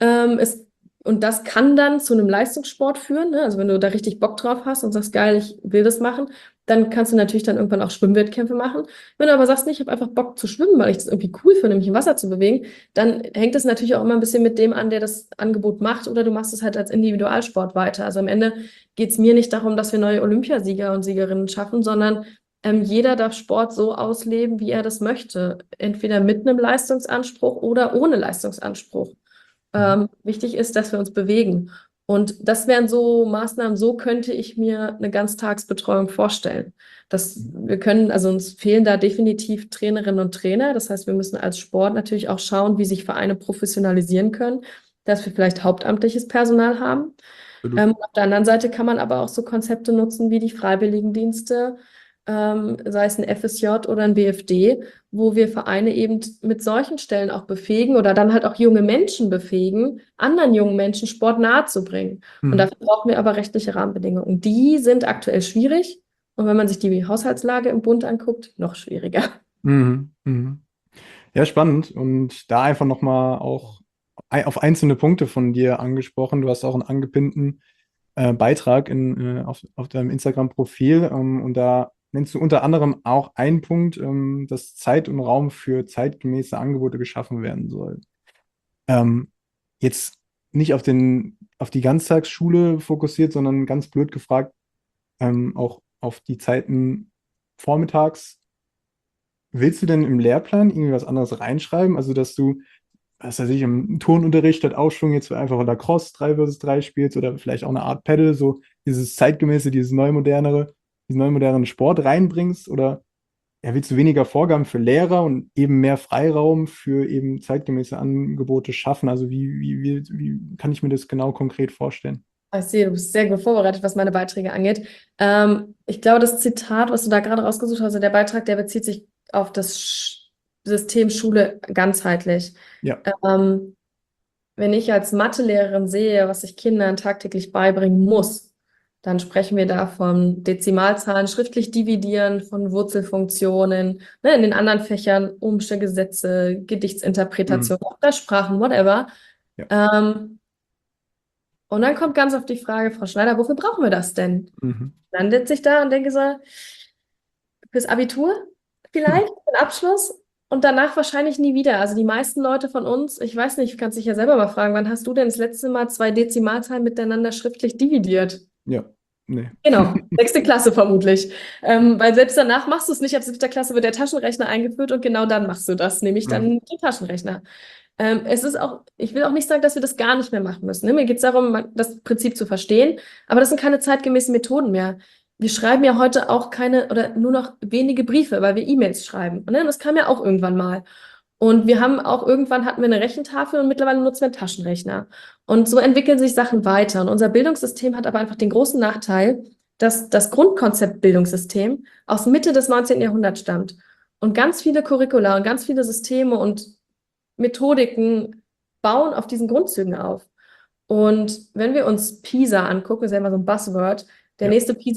Speaker 2: und das kann dann zu einem Leistungssport führen, ne? Also wenn du da richtig Bock drauf hast und sagst, geil, ich will das machen, dann kannst du natürlich dann irgendwann auch Schwimmwettkämpfe machen. Wenn du aber sagst, nee, ich habe einfach Bock zu schwimmen, weil ich das irgendwie cool finde, mich im Wasser zu bewegen, dann hängt es natürlich auch immer ein bisschen mit dem an, der das Angebot macht, oder du machst es halt als Individualsport weiter. Also am Ende geht es mir nicht darum, dass wir neue Olympiasieger und Siegerinnen schaffen, sondern jeder darf Sport so ausleben, wie er das möchte. Entweder mit einem Leistungsanspruch oder ohne Leistungsanspruch.
Speaker 1: Mhm.
Speaker 2: Wichtig ist, dass wir uns bewegen. Und das wären so Maßnahmen, so könnte ich mir eine Ganztagsbetreuung vorstellen. Wir können, also uns fehlen da definitiv Trainerinnen und Trainer. Das heißt, wir müssen als Sport natürlich auch schauen, wie sich Vereine professionalisieren können, dass wir vielleicht hauptamtliches Personal haben.
Speaker 1: Absolut.
Speaker 2: Auf der anderen Seite kann man aber auch so Konzepte nutzen wie die Freiwilligendienste, sei es ein FSJ oder ein BFD, wo wir Vereine eben mit solchen Stellen auch befähigen oder dann halt auch junge Menschen befähigen, anderen jungen Menschen Sport nahezubringen. Und
Speaker 1: Mhm.
Speaker 2: dafür brauchen wir aber rechtliche Rahmenbedingungen. Die sind aktuell schwierig. Und wenn man sich die Haushaltslage im Bund anguckt, noch schwieriger.
Speaker 1: Mhm. Mhm. Ja, spannend. Und da einfach nochmal auch auf einzelne Punkte von dir angesprochen. Du hast auch einen angepinnten Beitrag auf deinem Instagram-Profil. Und da nennst du unter anderem auch einen Punkt, dass Zeit und Raum für zeitgemäße Angebote geschaffen werden soll. Ähm, Jetzt nicht auf die Ganztagsschule fokussiert, sondern ganz blöd gefragt, auch auf die Zeiten vormittags. Willst du denn im Lehrplan irgendwie was anderes reinschreiben? Also, dass du, was weiß ich, im Turnunterricht statt Aufschwung jetzt einfach Lacrosse 3 versus 3 spielst oder vielleicht auch eine Art Paddle, so dieses zeitgemäße, diesen neumodernen Sport reinbringst? Oder ja, willst du weniger Vorgaben für Lehrer und eben mehr Freiraum für eben zeitgemäße Angebote schaffen? Also, wie kann ich mir das genau konkret vorstellen?
Speaker 2: Ich sehe, du bist sehr gut vorbereitet, was meine Beiträge angeht. Ich glaube, das Zitat, was du da gerade rausgesucht hast, also der Beitrag, der bezieht sich auf das System Schule ganzheitlich.
Speaker 1: Ja.
Speaker 2: Ähm, Wenn ich als Mathelehrerin sehe, was ich Kindern tagtäglich beibringen muss, dann sprechen wir da von Dezimalzahlen, schriftlich dividieren, von Wurzelfunktionen, ne, in den anderen Fächern Umstellgesetze,
Speaker 1: Mhm.
Speaker 2: Gedichtsinterpretation, Sprachen, whatever.
Speaker 1: Ja.
Speaker 2: Ähm, und dann kommt ganz auf die Frage, Frau Schneider, wofür brauchen wir das denn?
Speaker 1: Mhm.
Speaker 2: Dann sitze ich da und denke so, fürs Abitur vielleicht, für den Abschluss und danach wahrscheinlich nie wieder. Also die meisten Leute von uns, ich weiß nicht, kannst dich ja selber mal fragen, wann hast du denn das letzte Mal zwei Dezimalzahlen miteinander schriftlich dividiert?
Speaker 1: Ja. Nee.
Speaker 2: Genau, 6. Klasse vermutlich. Weil selbst danach machst du es nicht. Ab 7. Klasse wird der Taschenrechner eingeführt und genau dann machst du das, nämlich
Speaker 1: Mhm.
Speaker 2: dann den Taschenrechner. Es ist auch, ich will auch nicht sagen, dass wir das gar nicht mehr machen müssen. Ne? Mir geht es darum, das Prinzip zu verstehen, aber das sind keine zeitgemäßen Methoden mehr. Wir schreiben ja heute auch keine oder nur noch wenige Briefe, weil wir E-Mails schreiben. Ne? Das kam ja auch irgendwann mal. Und wir haben auch irgendwann hatten wir eine Rechentafel und mittlerweile nutzen wir einen Taschenrechner. Und so entwickeln sich Sachen weiter. Und unser Bildungssystem hat aber einfach den großen Nachteil, dass das Grundkonzept Bildungssystem aus Mitte des 19. Jahrhunderts stammt. Und ganz viele Curricula und ganz viele Systeme und Methodiken bauen auf diesen Grundzügen auf. Und wenn wir uns PISA angucken, ist ja immer so ein Buzzword,
Speaker 1: Ja.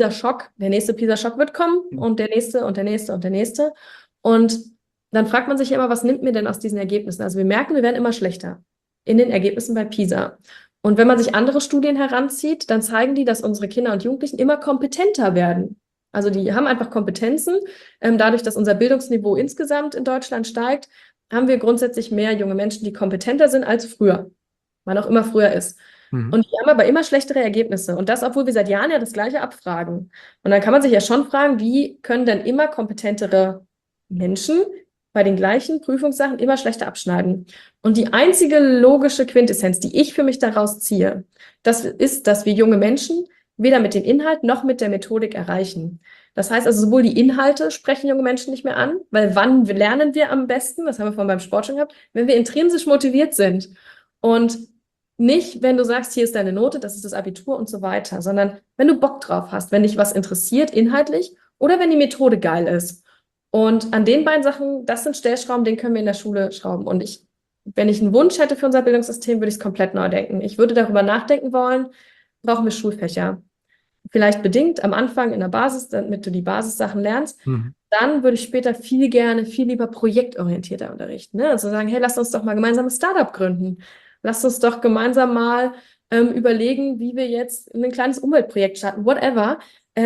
Speaker 2: Der nächste PISA-Schock wird kommen und der nächste und der nächste und der nächste. Und dann fragt man sich ja immer, was nimmt mir denn aus diesen Ergebnissen? Also wir merken, wir werden immer schlechter in den Ergebnissen bei PISA. Und wenn man sich andere Studien heranzieht, dann zeigen die, dass unsere Kinder und Jugendlichen immer kompetenter werden. Also die haben einfach Kompetenzen. Dadurch, dass unser Bildungsniveau insgesamt in Deutschland steigt, haben wir grundsätzlich mehr junge Menschen, die kompetenter sind als früher, wann auch immer früher ist.
Speaker 1: Mhm.
Speaker 2: Und die haben aber immer schlechtere Ergebnisse. Und das, obwohl wir seit Jahren ja das Gleiche abfragen. Und dann kann man sich ja schon fragen, wie können denn immer kompetentere Menschen bei den gleichen Prüfungssachen immer schlechter abschneiden? Und die einzige logische Quintessenz, die ich für mich daraus ziehe, das ist, dass wir junge Menschen weder mit dem Inhalt noch mit der Methodik erreichen. Das heißt also, sowohl die Inhalte sprechen junge Menschen nicht mehr an, weil wann lernen wir am besten, das haben wir vorhin beim Sport schon gehabt, wenn wir intrinsisch motiviert sind. Und nicht, wenn du sagst, hier ist deine Note, das ist das Abitur und so weiter, sondern wenn du Bock drauf hast, wenn dich was interessiert inhaltlich oder wenn die Methode geil ist. Und an den beiden Sachen, das sind Stellschrauben, den können wir in der Schule schrauben. Und wenn ich einen Wunsch hätte für unser Bildungssystem, würde ich es komplett neu denken. Ich würde darüber nachdenken wollen, brauchen wir Schulfächer? Vielleicht bedingt am Anfang in der Basis, damit du die Basissachen lernst.
Speaker 1: Mhm.
Speaker 2: Dann würde ich später viel lieber projektorientierter unterrichten. Ne? Also sagen, hey, lasst uns doch mal gemeinsam ein Startup gründen. Lasst uns doch gemeinsam mal überlegen, wie wir jetzt ein kleines Umweltprojekt starten, whatever.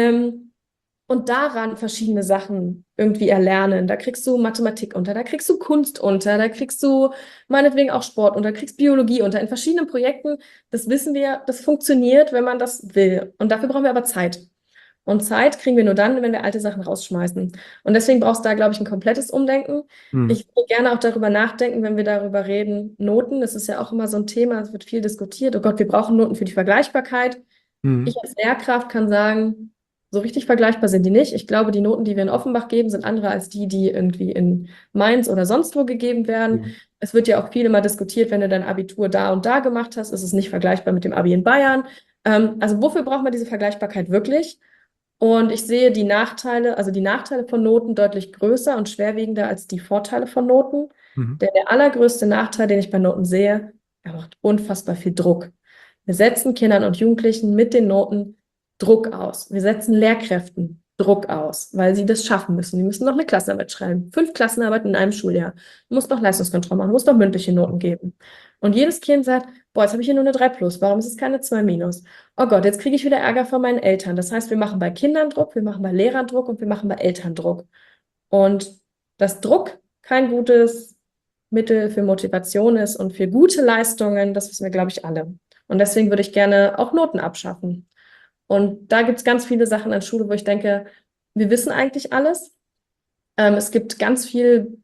Speaker 2: Und daran verschiedene Sachen irgendwie erlernen. Da kriegst du Mathematik unter, da kriegst du Kunst unter, da kriegst du meinetwegen auch Sport unter, kriegst Biologie unter. In verschiedenen Projekten, das wissen wir, das funktioniert, wenn man das will. Und dafür brauchen wir aber Zeit. Und Zeit kriegen wir nur dann, wenn wir alte Sachen rausschmeißen. Und deswegen brauchst du da, glaube ich, ein komplettes Umdenken.
Speaker 1: Mhm.
Speaker 2: Ich würde gerne auch darüber nachdenken, wenn wir darüber reden, Noten. Das ist ja auch immer so ein Thema, es wird viel diskutiert. Oh Gott, wir brauchen Noten für die Vergleichbarkeit.
Speaker 1: Mhm.
Speaker 2: Ich als Lehrkraft kann sagen, so richtig vergleichbar sind die nicht. Ich glaube, die Noten, die wir in Offenbach geben, sind andere als die, die irgendwie in Mainz oder sonst wo gegeben werden.
Speaker 1: Mhm.
Speaker 2: Es wird ja auch viel immer diskutiert, wenn du dein Abitur da und da gemacht hast, ist es nicht vergleichbar mit dem Abi in Bayern. Also wofür braucht man diese Vergleichbarkeit wirklich? Und ich sehe die Nachteile, also die Nachteile von Noten deutlich größer und schwerwiegender als die Vorteile von Noten.
Speaker 1: Mhm.
Speaker 2: Denn der allergrößte Nachteil, den ich bei Noten sehe, er macht unfassbar viel Druck. Wir setzen Kindern und Jugendlichen mit den Noten Druck aus. Wir setzen Lehrkräften Druck aus, weil sie das schaffen müssen. Die müssen noch eine Klassenarbeit schreiben. 5 Klassenarbeiten in einem Schuljahr. Du musst noch Leistungskontrolle machen, du musst noch mündliche Noten geben. Und jedes Kind sagt, boah, jetzt habe ich hier nur eine 3 plus, warum ist es keine 2 minus? Oh Gott, jetzt kriege ich wieder Ärger von meinen Eltern. Das heißt, wir machen bei Kindern Druck, wir machen bei Lehrern Druck und wir machen bei Eltern Druck. Und dass Druck kein gutes Mittel für Motivation ist und für gute Leistungen, das wissen wir, glaube ich, alle. Und deswegen würde ich gerne auch Noten abschaffen. Und da gibt es ganz viele Sachen an Schule, wo ich denke, wir wissen eigentlich alles. Es gibt ganz viel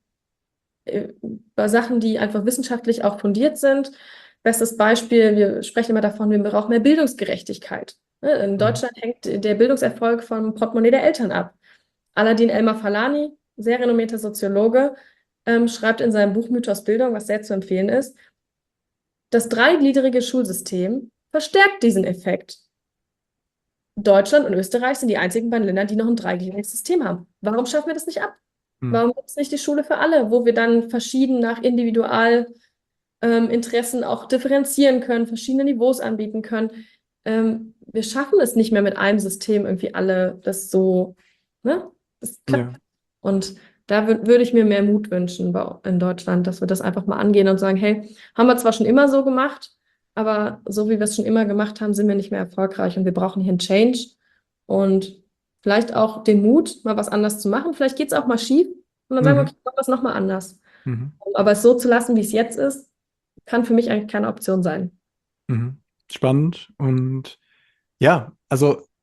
Speaker 2: Sachen, die einfach wissenschaftlich auch fundiert sind. Bestes Beispiel, wir sprechen immer davon, wir brauchen mehr Bildungsgerechtigkeit. Ne? In
Speaker 1: Mhm.
Speaker 2: Deutschland hängt der Bildungserfolg vom Portemonnaie der Eltern ab. Aladin Elmar-Falani, sehr renommierter Soziologe, schreibt in seinem Buch Mythos Bildung, was sehr zu empfehlen ist, das dreigliedrige Schulsystem verstärkt diesen Effekt. Deutschland und Österreich sind die einzigen beiden Länder, die noch ein dreigliedriges System haben. Warum schaffen wir das nicht ab?
Speaker 1: Mhm.
Speaker 2: Warum gibt es nicht die Schule für alle, wo wir dann verschieden nach Individualinteressen auch differenzieren können, verschiedene Niveaus anbieten können? Wir schaffen es nicht mehr mit einem System irgendwie alle das so, ne? Das klappt.
Speaker 1: Ja.
Speaker 2: Und da würde ich mir mehr Mut wünschen in Deutschland, dass wir das einfach mal angehen und sagen, hey, haben wir zwar schon immer so gemacht, aber so wie wir es schon immer gemacht haben, sind wir nicht mehr erfolgreich und wir brauchen hier einen Change und vielleicht auch den Mut, mal was anders zu machen. Vielleicht geht es auch mal schief und dann sagen wir,
Speaker 1: Mhm.
Speaker 2: okay, machen wir es nochmal anders.
Speaker 1: Mhm.
Speaker 2: Aber es so zu lassen, wie es jetzt ist, kann für mich eigentlich keine Option sein.
Speaker 1: Mhm. Spannend. Und ja, also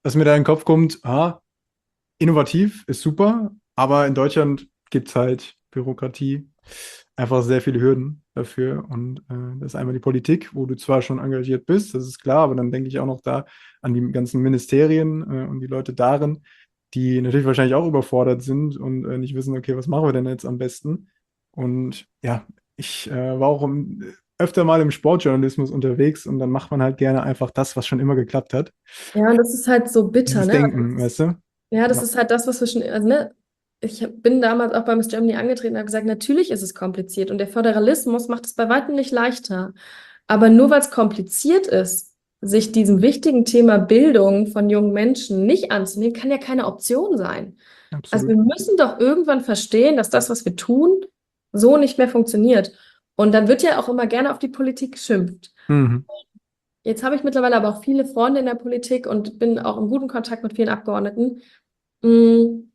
Speaker 1: was mir da in den Kopf kommt, innovativ ist super, aber in Deutschland gibt es halt Bürokratie, einfach sehr viele Hürden dafür. Und das ist einmal die Politik, wo du zwar schon engagiert bist, das ist klar, aber dann denke ich auch noch da an die ganzen Ministerien und die Leute darin, die natürlich wahrscheinlich auch überfordert sind und nicht wissen, okay, was machen wir denn jetzt am besten? Und ja, ich war auch öfter mal im Sportjournalismus unterwegs und dann macht man halt gerne einfach das, was schon immer geklappt hat.
Speaker 2: Ja, und das ist halt so bitter,
Speaker 1: Dieses
Speaker 2: ne?
Speaker 1: Denken, weißt du?
Speaker 2: Ja, das
Speaker 1: Ja,
Speaker 2: ist halt das, was wir schon, also ne, bin damals auch bei Miss Germany angetreten und habe gesagt, natürlich ist es kompliziert und der Föderalismus macht es bei weitem nicht leichter. Aber nur weil es kompliziert ist, sich diesem wichtigen Thema Bildung von jungen Menschen nicht anzunehmen, kann ja keine Option sein. Also wir
Speaker 1: absolut.
Speaker 2: müssen doch irgendwann verstehen, dass das, was wir tun, so nicht mehr funktioniert. Und dann wird ja auch immer gerne auf die Politik geschimpft.
Speaker 1: Mhm.
Speaker 2: Jetzt habe ich mittlerweile aber auch viele Freunde in der Politik und bin auch im guten Kontakt mit vielen Abgeordneten. Mm,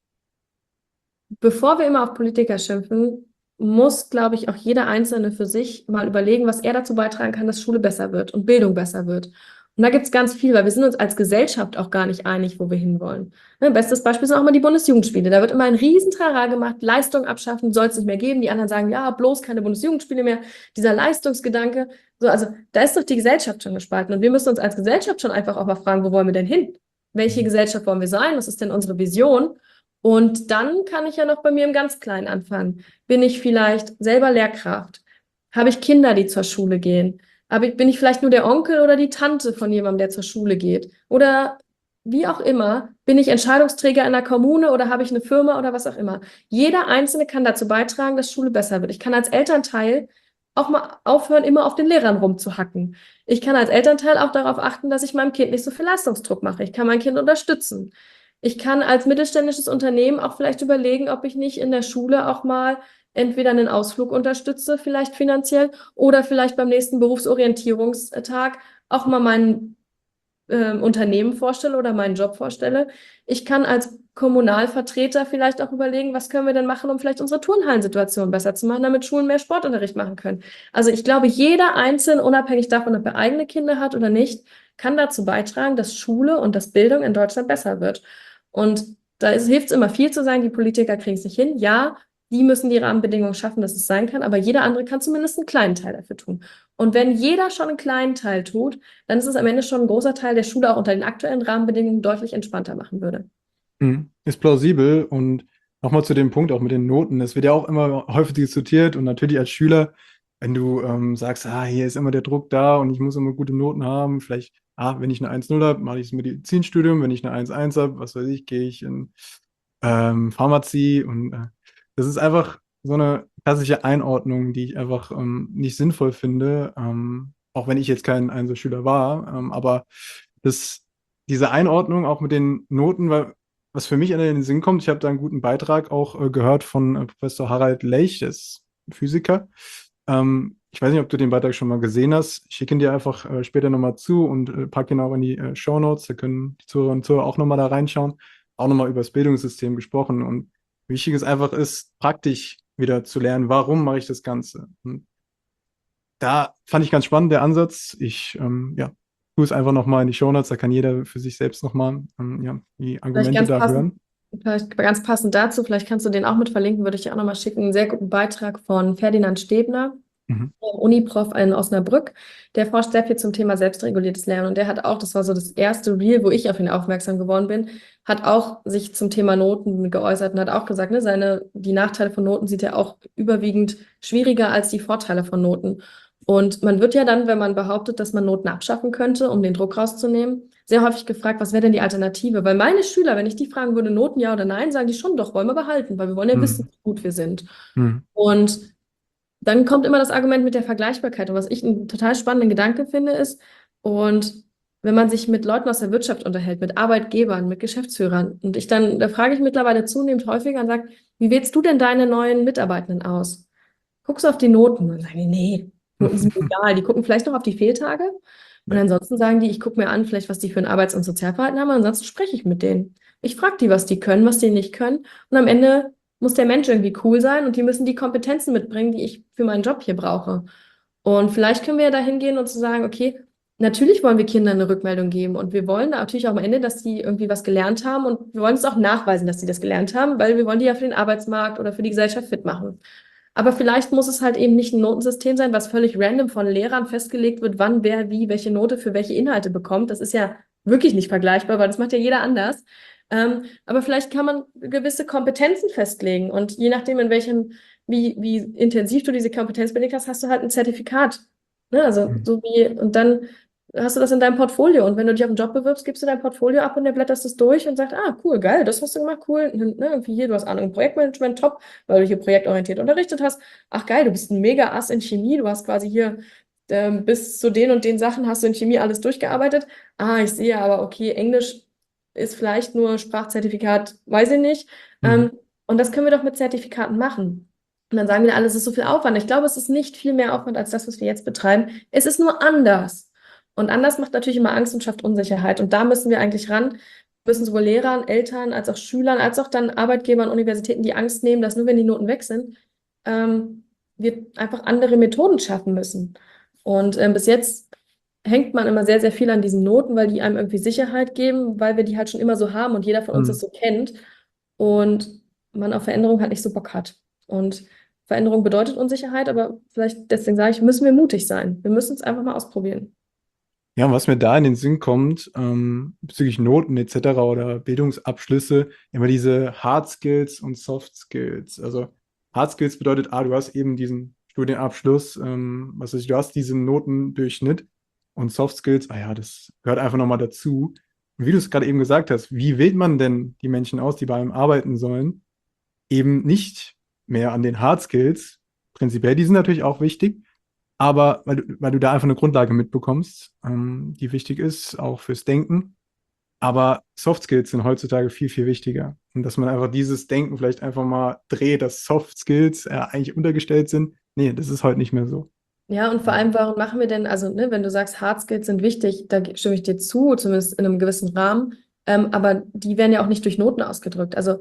Speaker 2: Bevor wir immer auf Politiker schimpfen, muss, glaube ich, auch jeder Einzelne für sich mal überlegen, was er dazu beitragen kann, dass Schule besser wird und Bildung besser wird. Und da gibt es ganz viel, weil wir sind uns als Gesellschaft auch gar nicht einig, wo wir hinwollen. Ne, bestes Beispiel sind auch immer die Bundesjugendspiele. Da wird immer ein Riesentrara gemacht, Leistung abschaffen, soll es nicht mehr geben. Die anderen sagen, ja, bloß keine Bundesjugendspiele mehr. Dieser Leistungsgedanke. So, also da ist doch die Gesellschaft schon gespalten. Und wir müssen uns als Gesellschaft schon einfach auch mal fragen, wo wollen wir denn hin? Welche Gesellschaft wollen wir sein? Was ist denn unsere Vision? Und dann kann ich ja noch bei mir im ganz Kleinen anfangen. Bin ich vielleicht selber Lehrkraft? Habe ich Kinder, die zur Schule gehen? Bin ich vielleicht nur der Onkel oder die Tante von jemandem, der zur Schule geht? Oder wie auch immer, bin ich Entscheidungsträger in einer Kommune oder habe ich eine Firma oder was auch immer? Jeder Einzelne kann dazu beitragen, dass Schule besser wird. Ich kann als Elternteil auch mal aufhören, immer auf den Lehrern rumzuhacken. Ich kann als Elternteil auch darauf achten, dass ich meinem Kind nicht so viel Leistungsdruck mache. Ich kann mein Kind unterstützen. Ich kann als mittelständisches Unternehmen auch vielleicht überlegen, ob ich nicht in der Schule auch mal entweder einen Ausflug unterstütze, vielleicht finanziell, oder vielleicht beim nächsten Berufsorientierungstag auch mal mein Unternehmen vorstelle oder meinen Job vorstelle. Ich kann als Kommunalvertreter vielleicht auch überlegen, was können wir denn machen, um vielleicht unsere Turnhallensituation besser zu machen, damit Schulen mehr Sportunterricht machen können. Also ich glaube, jeder Einzelne, unabhängig davon, ob er eigene Kinder hat oder nicht, kann dazu beitragen, dass Schule und dass Bildung in Deutschland besser wird. Und da hilft es immer viel zu sagen, die Politiker kriegen es nicht hin. Ja, die müssen die Rahmenbedingungen schaffen, dass es sein kann, aber jeder andere kann zumindest einen kleinen Teil dafür tun. Und wenn jeder schon einen kleinen Teil tut, dann ist es am Ende schon ein großer Teil der Schule auch unter den aktuellen Rahmenbedingungen deutlich entspannter machen würde.
Speaker 1: Mhm. Ist plausibel und nochmal zu dem Punkt auch mit den Noten. Es wird ja auch immer häufig diskutiert und natürlich als Schüler, wenn du sagst, hier ist immer der Druck da und ich muss immer gute Noten haben, vielleicht, wenn ich eine 1,0 habe, mache ich das Medizinstudium, wenn ich eine 1,1 habe, was weiß ich, gehe ich in Pharmazie und das ist einfach so eine klassische Einordnung, die ich einfach nicht sinnvoll finde, auch wenn ich jetzt kein Einzelschüler war, aber diese Einordnung auch mit den Noten, weil was für mich in den Sinn kommt, ich habe da einen guten Beitrag auch gehört von Professor Harald Lesch, der ist Physiker. Ich weiß nicht, ob du den Beitrag schon mal gesehen hast. Ich schicke ihn dir einfach später nochmal zu und packe ihn auch in die Shownotes. Da können die Zuhörerinnen und Zuhörer auch nochmal da reinschauen. Auch nochmal über das Bildungssystem gesprochen. Und wichtig ist einfach ist, praktisch wieder zu lernen, warum mache ich das Ganze. Und da fand ich ganz spannend, der Ansatz. Ich tue es einfach nochmal in die Shownotes, da kann jeder für sich selbst nochmal die
Speaker 2: Vielleicht
Speaker 1: Argumente da hören.
Speaker 2: vielleicht ganz passend dazu, vielleicht kannst du den auch mit verlinken, würde ich dir auch nochmal schicken, einen sehr guten Beitrag von Ferdinand Stebner,
Speaker 1: Mhm.
Speaker 2: Uniprof in Osnabrück. Der forscht sehr viel zum Thema selbstreguliertes Lernen und der hat auch, das war so das erste Reel, wo ich auf ihn aufmerksam geworden bin, hat auch sich zum Thema Noten geäußert und hat auch gesagt, ne, die Nachteile von Noten sieht er auch überwiegend schwieriger als die Vorteile von Noten. Und man wird ja dann, wenn man behauptet, dass man Noten abschaffen könnte, um den Druck rauszunehmen, sehr häufig gefragt, was wäre denn die Alternative? Weil meine Schüler, wenn ich die fragen würde, Noten ja oder nein, sagen die schon, doch, wollen wir behalten, weil wir wollen ja wissen,
Speaker 1: Mhm.
Speaker 2: wie gut wir sind.
Speaker 1: Mhm.
Speaker 2: Und dann kommt immer das Argument mit der Vergleichbarkeit. Und was ich einen total spannenden Gedanke finde, ist, und wenn man sich mit Leuten aus der Wirtschaft unterhält, mit Arbeitgebern, mit Geschäftsführern, und da frage ich mittlerweile zunehmend häufiger und sage, wie wählst du denn deine neuen Mitarbeitenden aus? Guckst du auf die Noten? Und dann sagen die, nee, Noten sind mir egal. Die gucken vielleicht noch auf die Fehltage. Und
Speaker 1: Ja.
Speaker 2: ansonsten sagen die, ich gucke mir an, vielleicht, was die für ein Arbeits- und Sozialverhalten haben. Und ansonsten spreche ich mit denen. Ich frage die, was die können, was die nicht können. Und am Ende muss der Mensch irgendwie cool sein und die müssen die Kompetenzen mitbringen, die ich für meinen Job hier brauche. Und vielleicht können wir ja dahin gehen und zu sagen, okay, Natürlich wollen wir Kindern eine Rückmeldung geben und wir wollen natürlich auch am Ende, dass die irgendwie was gelernt haben und wir wollen es auch nachweisen, dass sie das gelernt haben, weil wir wollen die ja für den Arbeitsmarkt oder für die Gesellschaft fit machen. Aber vielleicht muss es halt eben nicht ein Notensystem sein, was völlig random von Lehrern festgelegt wird, wann wer wie welche Note für welche Inhalte bekommt. Das ist ja wirklich nicht vergleichbar, weil das macht ja jeder anders. Aber vielleicht kann man gewisse Kompetenzen festlegen und je nachdem, wie intensiv du diese Kompetenz belegt hast, hast du halt ein Zertifikat. Ne? Also
Speaker 1: Mhm.
Speaker 2: so wie, und dann hast du das in deinem Portfolio. Und wenn du dich auf einen Job bewirbst, gibst du dein Portfolio ab und der blätterst es durch und sagt, ah, cool, geil, das hast du gemacht, cool. Ne, irgendwie hier, du hast Ahnung im Projektmanagement, top, weil du hier projektorientiert unterrichtet hast. Ach geil, du bist ein Mega-Ass in Chemie, du hast quasi hier bis zu den und den Sachen hast du in Chemie alles durchgearbeitet. Ah, ich sehe aber, okay, Englisch ist vielleicht nur Sprachzertifikat, weiß ich nicht.
Speaker 1: Mhm.
Speaker 2: Und das können wir doch mit Zertifikaten machen. Und dann sagen wir alle, es ist so viel Aufwand. Ich glaube, es ist nicht viel mehr Aufwand als das, was wir jetzt betreiben. Es ist nur anders. Und anders macht natürlich immer Angst und schafft Unsicherheit. Und da müssen wir eigentlich ran. Wir müssen sowohl Lehrern, Eltern, als auch Schülern, als auch dann Arbeitgebern, Universitäten die Angst nehmen, dass nur wenn die Noten weg sind, wir einfach andere Methoden schaffen müssen. Und bis jetzt hängt man immer sehr, sehr viel an diesen Noten, weil die einem irgendwie Sicherheit geben, weil wir die halt schon immer so haben und jeder von uns das
Speaker 1: Mhm.
Speaker 2: so kennt und man auf Veränderung halt nicht so Bock hat. Und Veränderung bedeutet Unsicherheit, aber vielleicht deswegen sage ich, müssen wir mutig sein. Wir müssen es einfach mal ausprobieren.
Speaker 1: Ja, und was mir da in den Sinn kommt, bezüglich Noten etc. oder Bildungsabschlüsse, immer diese Hard Skills und Soft Skills. Also Hard Skills bedeutet, du hast eben diesen Studienabschluss, was weiß ich, du hast diesen Notendurchschnitt und Soft Skills, ja, das gehört einfach nochmal dazu. Und wie du es gerade eben gesagt hast, wie wählt man denn die Menschen aus, die bei einem arbeiten sollen? Eben nicht mehr an den Hard Skills. Prinzipiell, die sind natürlich auch wichtig, aber weil du da einfach eine Grundlage mitbekommst, die wichtig ist, auch fürs Denken. Aber Soft Skills sind heutzutage viel, viel wichtiger. Und dass man einfach dieses Denken vielleicht einfach mal dreht, dass Soft Skills eigentlich untergestellt sind. Nee, das ist heute nicht mehr so.
Speaker 2: Ja, und vor allem, warum machen wir denn, also, ne, wenn du sagst, Hard Skills sind wichtig, da stimme ich dir zu, zumindest in einem gewissen Rahmen, aber die werden ja auch nicht durch Noten ausgedrückt. Also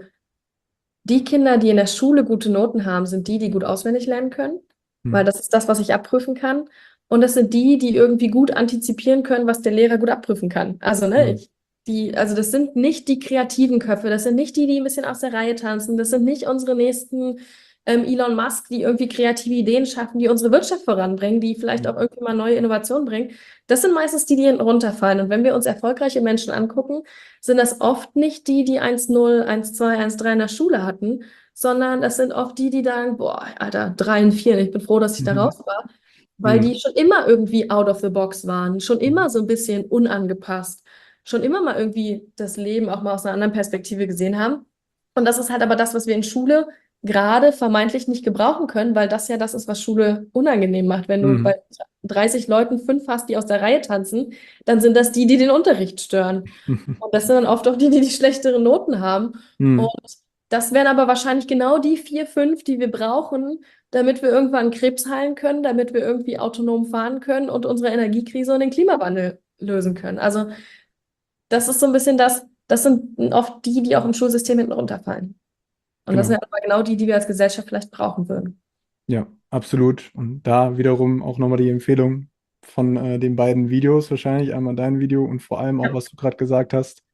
Speaker 2: die Kinder, die in der Schule gute Noten haben, sind die, die gut auswendig lernen können, weil
Speaker 1: Hm.
Speaker 2: das ist das, was ich abprüfen kann. Und das sind die, die irgendwie gut antizipieren können, was der Lehrer gut abprüfen kann. Also, ne,
Speaker 1: Hm.
Speaker 2: also das sind nicht die kreativen Köpfe, das sind nicht die, die ein bisschen aus der Reihe tanzen, das sind nicht unsere nächsten Elon Musk, die irgendwie kreative Ideen schaffen, die unsere Wirtschaft voranbringen, die vielleicht auch irgendwie mal neue Innovationen bringen. Das sind meistens die, die hinten runterfallen. Und wenn wir uns erfolgreiche Menschen angucken, sind das oft nicht die, die 1,0, 1,2, 1,3 in der Schule hatten, sondern das sind oft die, die sagen, boah, Alter, 3 und 4, ich bin froh, dass ich da
Speaker 1: Mhm.
Speaker 2: raus war, weil
Speaker 1: Mhm.
Speaker 2: die schon immer irgendwie out of the box waren, schon immer so ein bisschen unangepasst, schon immer mal irgendwie das Leben auch mal aus einer anderen Perspektive gesehen haben. Und das ist halt aber das, was wir in Schule gerade vermeintlich nicht gebrauchen können, weil das ja das ist, was Schule unangenehm macht. Wenn du
Speaker 1: Mhm.
Speaker 2: bei 30 Leuten 5 hast, die aus der Reihe tanzen, dann sind das die, die den Unterricht stören. Und das sind dann oft auch die, die die schlechteren Noten haben. Und
Speaker 1: Mhm.
Speaker 2: das wären aber wahrscheinlich genau die 4, 5, die wir brauchen, damit wir irgendwann Krebs heilen können, damit wir irgendwie autonom fahren können und unsere Energiekrise und den Klimawandel lösen können. Also das ist so ein bisschen das sind oft die, die auch im Schulsystem hinten runterfallen. Und das sind
Speaker 1: Genau.
Speaker 2: aber genau die, die wir als Gesellschaft vielleicht brauchen würden.
Speaker 1: Ja, absolut. Und da wiederum auch nochmal die Empfehlung von den beiden Videos wahrscheinlich, einmal dein Video und vor allem auch,
Speaker 2: Ja.
Speaker 1: was du gerade gesagt hast,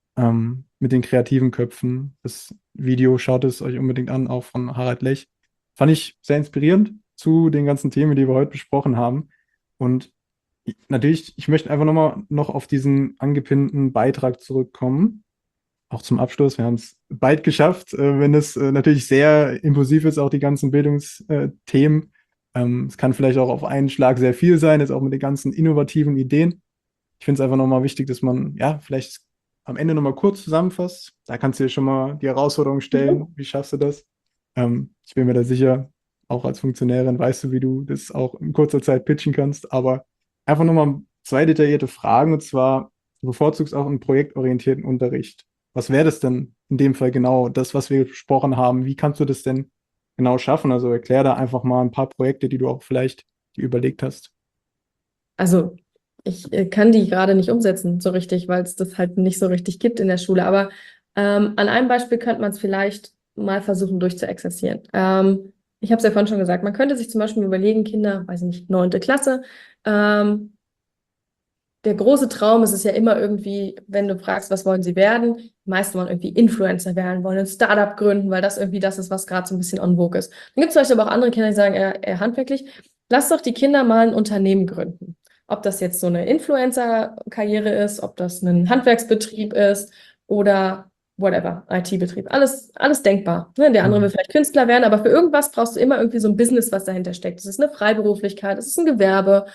Speaker 1: mit den kreativen Köpfen. Das Video schaut es euch unbedingt an, auch von Harald Lech. Fand ich sehr inspirierend zu den ganzen Themen, die wir heute besprochen haben. Und natürlich, ich möchte einfach nochmal noch auf diesen angepinnten Beitrag zurückkommen. Auch zum Abschluss. Wir haben es bald geschafft, wenn es natürlich sehr impulsiv ist, auch die ganzen Bildungsthemen. Es kann vielleicht auch auf einen Schlag sehr viel sein, jetzt auch mit den ganzen innovativen Ideen. Ich finde es einfach nochmal wichtig, dass man, ja, vielleicht am Ende nochmal kurz zusammenfasst. Da kannst du dir schon mal die Herausforderung
Speaker 2: Mhm.
Speaker 1: stellen. Wie schaffst du das? Ich bin mir da sicher, auch als Funktionärin weißt du, wie du das auch in kurzer Zeit pitchen kannst. Aber einfach nochmal zwei detaillierte Fragen. Und zwar, du bevorzugst auch einen projektorientierten Unterricht. Was wäre das denn in dem Fall genau, das, was wir besprochen haben? Wie kannst du das denn genau schaffen? Also erklär da einfach mal ein paar Projekte, die du auch vielleicht dir überlegt hast.
Speaker 2: Also ich kann die gerade nicht umsetzen so richtig, weil es das halt nicht so richtig gibt in der Schule. Aber an einem Beispiel könnte man es vielleicht mal versuchen durchzuexerzieren. Ich habe es ja vorhin schon gesagt, man könnte sich zum Beispiel überlegen, Kinder, weiß ich nicht, 9. Klasse, ähm, der große Traum ist es ja immer irgendwie, wenn du fragst, was wollen sie werden? Die meisten wollen irgendwie Influencer werden, wollen ein Startup gründen, weil das irgendwie das ist, was gerade so ein bisschen on vogue ist. Dann gibt es vielleicht aber auch andere Kinder, die sagen eher handwerklich, lass doch die Kinder mal ein Unternehmen gründen. Ob das jetzt so eine Influencer-Karriere ist, ob das ein Handwerksbetrieb ist oder whatever, IT-Betrieb, alles denkbar. Ne? Der andere will vielleicht Künstler werden, aber für irgendwas brauchst du immer irgendwie so ein Business, was dahinter steckt. Es ist eine Freiberuflichkeit, es ist ein Gewerbe.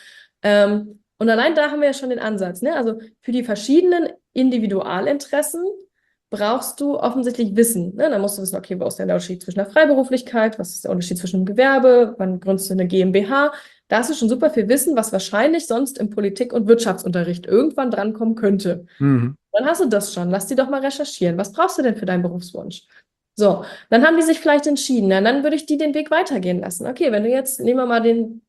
Speaker 2: Und allein da haben wir ja schon den Ansatz. Ne? Also für die verschiedenen Individualinteressen brauchst du offensichtlich Wissen. Ne? Dann musst du wissen, okay, wo ist denn der Unterschied zwischen der Freiberuflichkeit, was ist der Unterschied zwischen einem Gewerbe, wann gründest du eine GmbH? Da hast du schon super viel Wissen, was wahrscheinlich sonst im Politik- und Wirtschaftsunterricht irgendwann drankommen könnte.
Speaker 1: Mhm.
Speaker 2: Dann hast du das schon. Lass die doch mal recherchieren. Was brauchst du denn für deinen Berufswunsch? So, dann haben die sich vielleicht entschieden. Ja, dann würde ich die den Weg weitergehen lassen. Okay, wenn du jetzt, nehmen wir mal den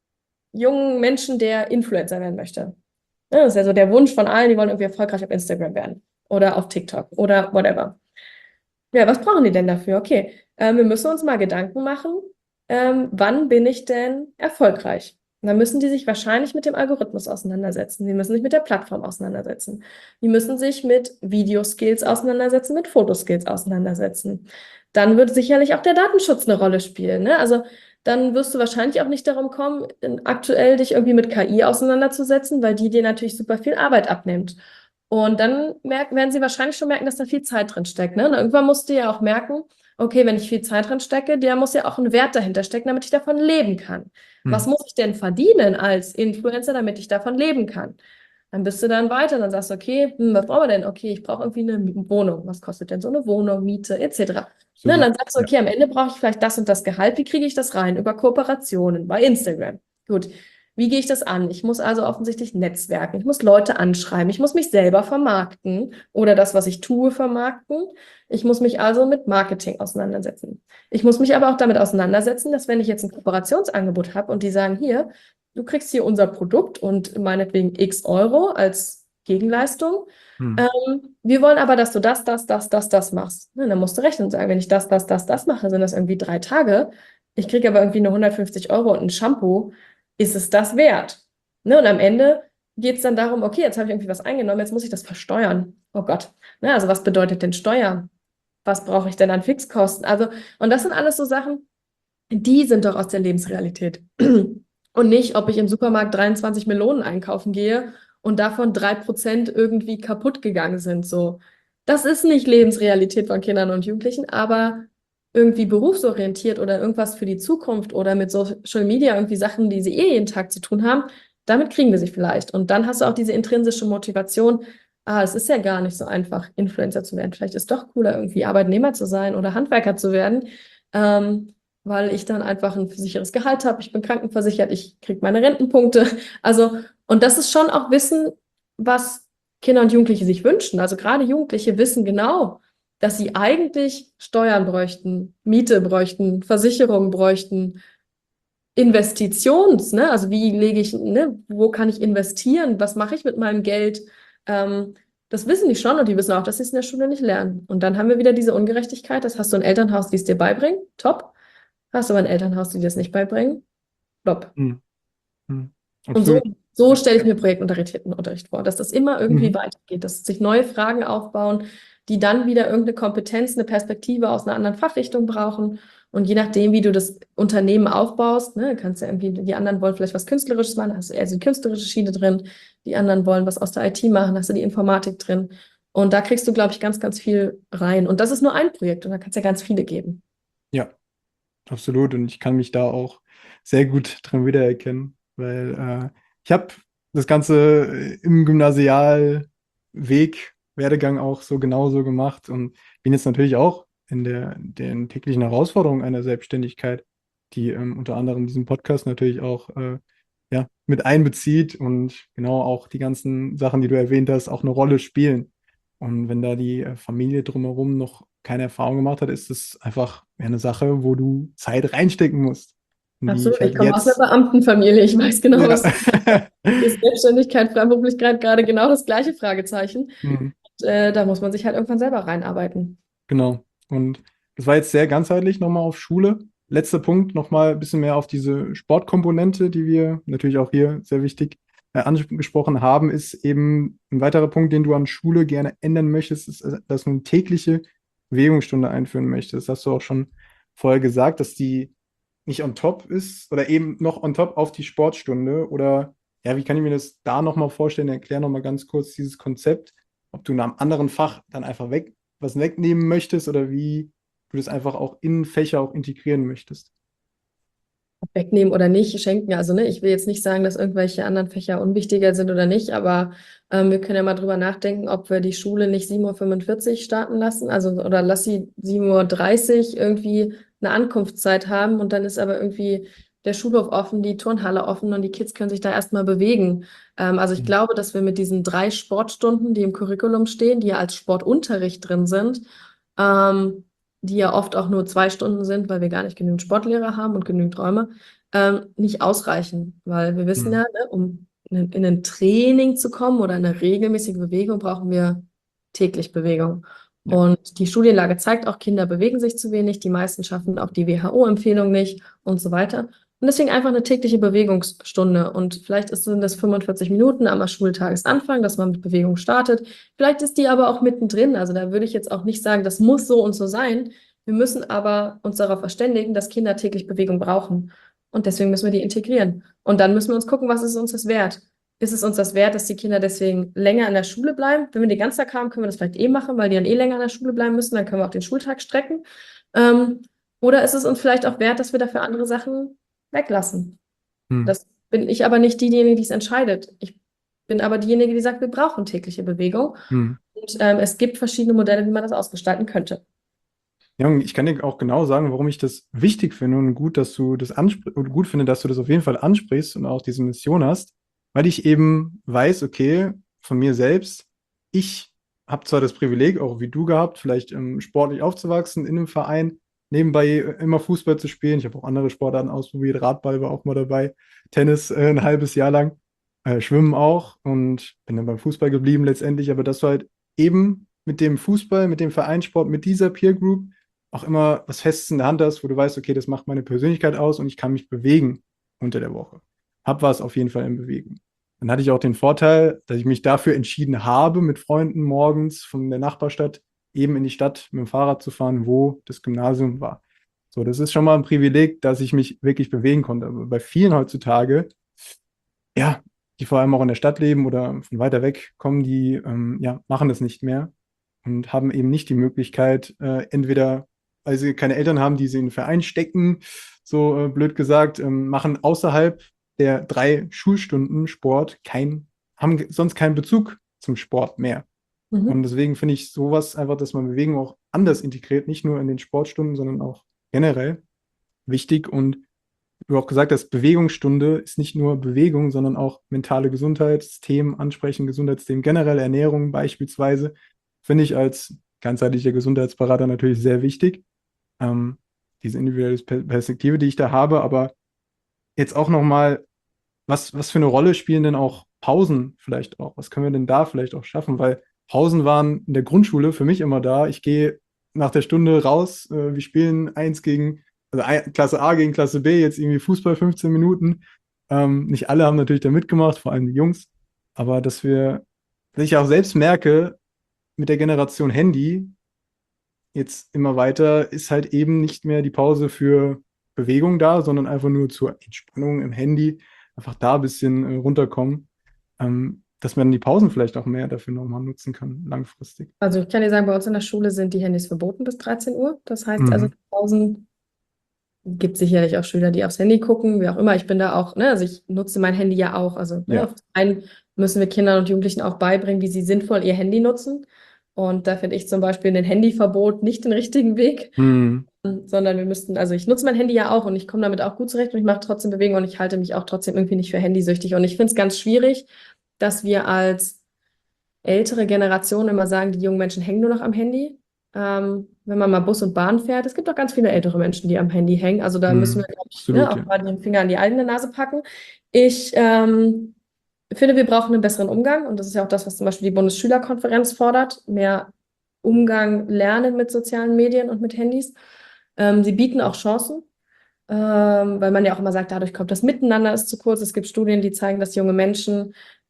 Speaker 2: jungen Menschen, der Influencer werden möchte. Ja, das ist ja so der Wunsch von allen, die wollen irgendwie erfolgreich auf Instagram werden oder auf TikTok oder whatever. Ja, was brauchen die denn dafür? Okay, wir müssen uns mal Gedanken machen, wann bin ich denn erfolgreich? Und dann müssen die sich wahrscheinlich mit dem Algorithmus auseinandersetzen. Die müssen sich mit der Plattform auseinandersetzen. Die müssen sich mit Videoskills auseinandersetzen, mit Fotoskills auseinandersetzen. Dann wird sicherlich auch der Datenschutz eine Rolle spielen, ne? Also dann wirst du wahrscheinlich auch nicht darum kommen, aktuell dich irgendwie mit KI auseinanderzusetzen, weil die dir natürlich super viel Arbeit abnimmt. Und dann werden sie wahrscheinlich schon merken, dass da viel Zeit drin steckt. Ne? Und irgendwann musst du ja auch merken, okay, wenn ich viel Zeit drin stecke, der muss ja auch ein Wert dahinter stecken, damit ich davon leben kann. Was
Speaker 1: Mhm.
Speaker 2: muss ich denn verdienen als Influencer, damit ich davon leben kann? Dann bist du dann weiter, dann sagst du, okay, was brauchen wir denn? Okay, ich brauche irgendwie eine Wohnung. Was kostet denn so eine Wohnung, Miete, etc. Ne, und
Speaker 1: Absolut.
Speaker 2: dann sagst du,
Speaker 1: Ja.
Speaker 2: okay, am Ende brauche ich vielleicht das und das Gehalt. Wie kriege ich das rein? Über Kooperationen, bei Instagram. Gut. Wie gehe ich das an? Ich muss also offensichtlich netzwerken. Ich muss Leute anschreiben. Ich muss mich selber vermarkten oder das, was ich tue, vermarkten. Ich muss mich also mit Marketing auseinandersetzen. Ich muss mich aber auch damit auseinandersetzen, dass wenn ich jetzt ein Kooperationsangebot habe und die sagen, hier, du kriegst hier unser Produkt und meinetwegen x Euro als Gegenleistung.
Speaker 1: Mhm.
Speaker 2: Wir wollen aber, dass du das machst. Ne, dann musst du rechnen und sagen, wenn ich das mache, sind das irgendwie 3 Tage. Ich kriege aber irgendwie nur 150 Euro und ein Shampoo. Ist es das wert? Ne, und am Ende geht es dann darum, okay, jetzt habe ich irgendwie was eingenommen, jetzt muss ich das versteuern. Oh Gott. Ne, also was bedeutet denn Steuer? Was brauche ich denn an Fixkosten? Also, und das sind alles so Sachen, die sind doch aus der Lebensrealität. Und nicht, ob ich im Supermarkt 23 Melonen einkaufen gehe und davon 3% irgendwie kaputt gegangen sind. So. Das ist nicht Lebensrealität von Kindern und Jugendlichen, aber irgendwie berufsorientiert oder irgendwas für die Zukunft oder mit Social Media irgendwie Sachen, die sie jeden Tag zu tun haben, damit kriegen wir sie vielleicht. Und dann hast du auch diese intrinsische Motivation, es ist ja gar nicht so einfach, Influencer zu werden. Vielleicht ist es doch cooler, irgendwie Arbeitnehmer zu sein oder Handwerker zu werden. Weil ich dann einfach ein sicheres Gehalt habe, ich bin krankenversichert, ich kriege meine Rentenpunkte. Also, und das ist schon auch Wissen, was Kinder und Jugendliche sich wünschen. Also gerade Jugendliche wissen genau, dass sie eigentlich Steuern bräuchten, Miete bräuchten, Versicherungen bräuchten, ne? Also wie lege ich, ne? Wo kann ich investieren? Was mache ich mit meinem Geld? Das wissen die schon und die wissen auch, dass sie es in der Schule nicht lernen. Und dann haben wir wieder diese Ungerechtigkeit. Das hast du ein Elternhaus, die es dir beibringen. Top. Hast du aber ein Elternhaus, die dir das nicht beibringen? Flop.
Speaker 1: Mhm. Mhm.
Speaker 2: Und so,
Speaker 1: Absolut.
Speaker 2: so
Speaker 1: Ja.
Speaker 2: stelle ich mir Projektunterricht vor, dass das immer irgendwie
Speaker 1: Mhm.
Speaker 2: weitergeht, dass sich neue Fragen aufbauen, die dann wieder irgendeine Kompetenz, eine Perspektive aus einer anderen Fachrichtung brauchen. Und je nachdem, wie du das Unternehmen aufbaust, ne, kannst du irgendwie, die anderen wollen vielleicht was Künstlerisches machen, hast du eher so die künstlerische Schiene drin, die anderen wollen was aus der IT machen, hast du die Informatik drin. Und da kriegst du, glaube ich, ganz, ganz viel rein. Und das ist nur ein Projekt und da kann es ja ganz viele geben.
Speaker 1: Ja, absolut. Und ich kann mich da auch sehr gut drin wiedererkennen, weil ich habe das Ganze im Gymnasialweg, Werdegang auch so genauso gemacht und bin jetzt natürlich auch in den täglichen Herausforderungen einer Selbstständigkeit, die unter anderem diesen Podcast natürlich auch ja, mit einbezieht und genau auch die ganzen Sachen, die du erwähnt hast, auch eine Rolle spielen. Und wenn da die Familie drumherum noch keine Erfahrung gemacht hat, ist es einfach eine Sache, wo du Zeit reinstecken musst. Und die ich
Speaker 2: Absolut. Ich
Speaker 1: halt
Speaker 2: komme aus einer
Speaker 1: jetzt,
Speaker 2: Beamtenfamilie. Ich weiß genau,
Speaker 1: ja,
Speaker 2: was ist Selbstständigkeit, Freiberuflichkeit gerade genau das gleiche Fragezeichen.
Speaker 1: Mhm,
Speaker 2: Da muss man sich halt irgendwann selber reinarbeiten.
Speaker 1: genau. Und das war jetzt sehr ganzheitlich nochmal auf Schule. Letzter Punkt, nochmal ein bisschen mehr auf diese Sportkomponente, die wir natürlich auch hier sehr wichtig angesprochen haben, ist eben ein weiterer Punkt, den du an Schule gerne ändern möchtest, ist, dass du eine tägliche Bewegungsstunde einführen möchtest. Das hast du auch schon vorher gesagt, dass die nicht on top ist oder eben noch on top auf die Sportstunde oder ja, wie kann ich mir das da nochmal vorstellen? Erklär nochmal ganz kurz dieses Konzept, ob du in einem anderen Fach dann einfach was wegnehmen möchtest oder wie du das einfach auch in Fächer auch integrieren möchtest.
Speaker 2: Wegnehmen oder nicht, schenken. Also, ne, ich will jetzt nicht sagen, dass irgendwelche anderen Fächer unwichtiger sind oder nicht, aber wir können ja mal drüber nachdenken, ob wir die Schule nicht 7:45 Uhr starten lassen, also oder lass sie 7:30 Uhr irgendwie eine Ankunftszeit haben und dann ist aber irgendwie der Schulhof offen, die Turnhalle offen und die Kids können sich da erstmal bewegen. Also ich
Speaker 1: Mhm.
Speaker 2: glaube, dass wir mit diesen 3 Sportstunden, die im Curriculum stehen, die ja als Sportunterricht drin sind, ähm, die ja oft auch nur 2 Stunden sind, weil wir gar nicht genügend Sportlehrer haben und genügend Räume, nicht ausreichen. Weil wir wissen ja,
Speaker 1: Mhm.
Speaker 2: ne, um in ein Training zu kommen oder eine regelmäßige Bewegung, brauchen wir täglich Bewegung.
Speaker 1: Ja.
Speaker 2: Und die Studienlage zeigt auch, Kinder bewegen sich zu wenig, die meisten schaffen auch die WHO-Empfehlung nicht und so weiter. Und deswegen einfach eine tägliche Bewegungsstunde. Und vielleicht sind das 45 Minuten am Schultagesanfang, dass man mit Bewegung startet. Vielleicht ist die aber auch mittendrin. Also da würde ich jetzt auch nicht sagen, das muss so und so sein. Wir müssen aber uns darauf verständigen, dass Kinder täglich Bewegung brauchen. Und deswegen müssen wir die integrieren. Und dann müssen wir uns gucken, was ist uns das wert? Ist es uns das wert, dass die Kinder deswegen länger in der Schule bleiben? Wenn wir den ganzen Tag haben, können wir das vielleicht eh machen, weil die dann eh länger in der Schule bleiben müssen. Dann können wir auch den Schultag strecken. Ähm, oder ist es uns vielleicht auch wert, dass wir dafür andere Sachen weglassen?
Speaker 1: Mhm.
Speaker 2: Das bin ich aber nicht diejenige, die es entscheidet. Ich bin aber diejenige, die sagt, wir brauchen tägliche Bewegung.
Speaker 1: Mhm.
Speaker 2: Und es gibt verschiedene Modelle, wie man das ausgestalten könnte.
Speaker 1: Ja, und ich kann dir auch genau sagen, warum ich das wichtig finde und gut, dass du das ansprichst und gut finde, dass du das auf jeden Fall ansprichst und auch diese Mission hast, weil ich eben weiß, okay, von mir selbst, ich habe zwar das Privileg, auch wie du gehabt, vielleicht sportlich aufzuwachsen in einem Verein, nebenbei immer Fußball zu spielen. Ich habe auch andere Sportarten ausprobiert, Radball war auch mal dabei, Tennis ein halbes Jahr lang, Schwimmen auch und bin dann beim Fußball geblieben letztendlich, aber dass du halt eben mit dem Fußball, mit dem Vereinssport, mit dieser Peer Group auch immer was Festes in der Hand hast, wo du weißt, okay, das macht meine Persönlichkeit aus und ich kann mich bewegen unter der Woche. Hab was auf jeden Fall in Bewegung. Dann hatte ich auch den Vorteil, dass ich mich dafür entschieden habe, mit Freunden morgens von der Nachbarstadt eben in die Stadt mit dem Fahrrad zu fahren, wo das Gymnasium war. So, das ist schon mal ein Privileg, dass ich mich wirklich bewegen konnte. Aber bei vielen heutzutage, ja, die vor allem auch in der Stadt leben oder von weiter weg kommen, die ja, machen das nicht mehr und haben eben nicht die Möglichkeit, entweder, weil sie keine Eltern haben, die sie in den Verein stecken, so blöd gesagt, machen außerhalb der 3 Schulstunden Sport haben sonst keinen Bezug zum Sport mehr. Und
Speaker 2: Mhm.
Speaker 1: deswegen finde ich sowas einfach, dass man Bewegung auch anders integriert, nicht nur in den Sportstunden, sondern auch generell wichtig. Und du auch gesagt hast, Bewegungsstunde ist nicht nur Bewegung, sondern auch mentale Gesundheitsthemen ansprechen, Gesundheitsthemen generell, Ernährung beispielsweise, finde ich als ganzheitlicher Gesundheitsberater natürlich sehr wichtig. Ähm, diese individuelle Perspektive, die ich da habe, aber jetzt auch nochmal, was für eine Rolle spielen denn auch Pausen vielleicht auch? Was können wir denn da vielleicht auch schaffen? Weil Pausen waren in der Grundschule für mich immer da. Ich gehe nach der Stunde raus, wir spielen Klasse A gegen Klasse B, jetzt irgendwie Fußball 15 Minuten. Nicht alle haben natürlich da mitgemacht, vor allem die Jungs. Aber dass ich auch selbst merke, mit der Generation Handy, jetzt immer weiter, ist halt eben nicht mehr die Pause für Bewegung da, sondern einfach nur zur Entspannung im Handy, einfach da ein bisschen runterkommen, dass man die Pausen vielleicht auch mehr dafür nochmal nutzen kann, langfristig.
Speaker 2: Also ich kann dir sagen, bei uns in der Schule sind die Handys verboten bis 13 Uhr. Das heißt also,
Speaker 1: Mhm.
Speaker 2: Pausen gibt sicherlich auch Schüler, die aufs Handy gucken, wie auch immer. Ich bin da auch, ne, also ich nutze mein Handy ja auch. Also ne,
Speaker 1: Ja.
Speaker 2: auf einen müssen wir Kindern und Jugendlichen auch beibringen, wie sie sinnvoll ihr Handy nutzen. Und da finde ich zum Beispiel ein Handyverbot nicht den richtigen Weg,
Speaker 1: Mhm.
Speaker 2: sondern wir müssten, also ich nutze mein Handy ja auch und ich komme damit auch gut zurecht und ich mache trotzdem Bewegung und ich halte mich auch trotzdem irgendwie nicht für handysüchtig. Und ich finde es ganz schwierig, dass wir als ältere Generationen immer sagen, die jungen Menschen hängen nur noch am Handy. Wenn man mal Bus und Bahn fährt, es gibt auch ganz viele ältere Menschen, die am Handy hängen. Also da müssen wir,
Speaker 1: Mhm.
Speaker 2: glaub ich, ne,
Speaker 1: Absolut,
Speaker 2: auch
Speaker 1: ja.
Speaker 2: mal den Finger an die eigene Nase packen. Ich finde, wir brauchen einen besseren Umgang und das ist ja auch das, was zum Beispiel die Bundesschülerkonferenz fordert, mehr Umgang lernen mit sozialen Medien und mit Handys. Sie bieten auch Chancen. weil man ja auch immer sagt, dadurch kommt das Miteinander ist zu kurz. Es gibt Studien, die zeigen, dass junge Menschen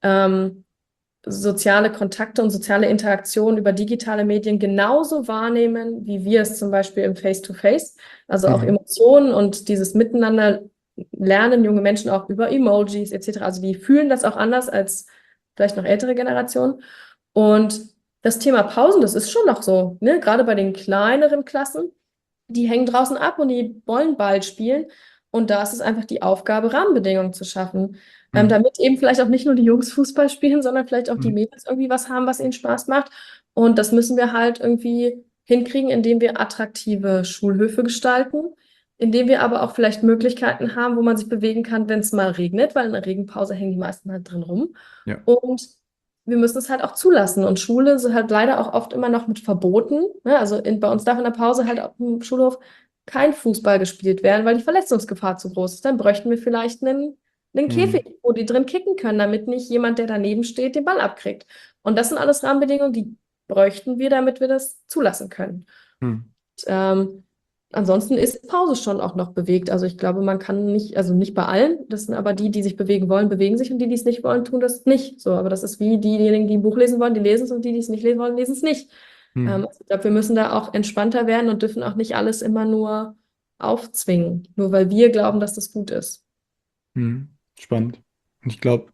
Speaker 2: soziale Kontakte und soziale Interaktion über digitale Medien genauso wahrnehmen, wie wir es zum Beispiel im Face-to-Face, also auch
Speaker 1: Mhm.
Speaker 2: Emotionen und dieses Miteinander lernen junge Menschen auch über Emojis etc. Also die fühlen das auch anders als vielleicht noch ältere Generationen. Und das Thema Pausen, das ist schon noch so, ne? Gerade bei den kleineren Klassen, die hängen draußen ab und die wollen Ball spielen. Und da ist es einfach die Aufgabe, Rahmenbedingungen zu schaffen,
Speaker 1: Mhm.
Speaker 2: damit eben vielleicht auch nicht nur die Jungs Fußball spielen, sondern vielleicht auch die
Speaker 1: Mhm.
Speaker 2: Mädels irgendwie was haben, was ihnen Spaß macht. Und das müssen wir halt irgendwie hinkriegen, indem wir attraktive Schulhöfe gestalten, indem wir aber auch vielleicht Möglichkeiten haben, wo man sich bewegen kann, wenn es mal regnet, weil in der Regenpause hängen die meisten halt drin rum.
Speaker 1: Ja.
Speaker 2: Und wir müssen es halt auch zulassen. Und Schule ist halt leider auch oft immer noch mit Verboten. Ne? Also bei uns darf in der Pause halt auf dem Schulhof kein Fußball gespielt werden, weil die Verletzungsgefahr zu groß ist. Dann bräuchten wir vielleicht einen
Speaker 1: Mhm.
Speaker 2: Käfig, wo die drin kicken können, damit nicht jemand, der daneben steht, den Ball abkriegt. Und das sind alles Rahmenbedingungen, die bräuchten wir, damit wir das zulassen können.
Speaker 1: Mhm.
Speaker 2: Ähm, Ansonsten ist Pause schon auch noch bewegt. Also ich glaube, man kann nicht, also nicht bei allen, das sind aber die, die sich bewegen wollen, bewegen sich und die, die es nicht wollen, tun das nicht. So, aber das ist wie diejenigen, die ein Buch lesen wollen, die lesen es und die, die es nicht lesen wollen, lesen es nicht.
Speaker 1: Mhm.
Speaker 2: Also ich glaube, wir müssen da auch entspannter werden und dürfen auch nicht alles immer nur aufzwingen, nur weil wir glauben, dass das gut ist.
Speaker 1: Mhm. Spannend. Und ich glaube,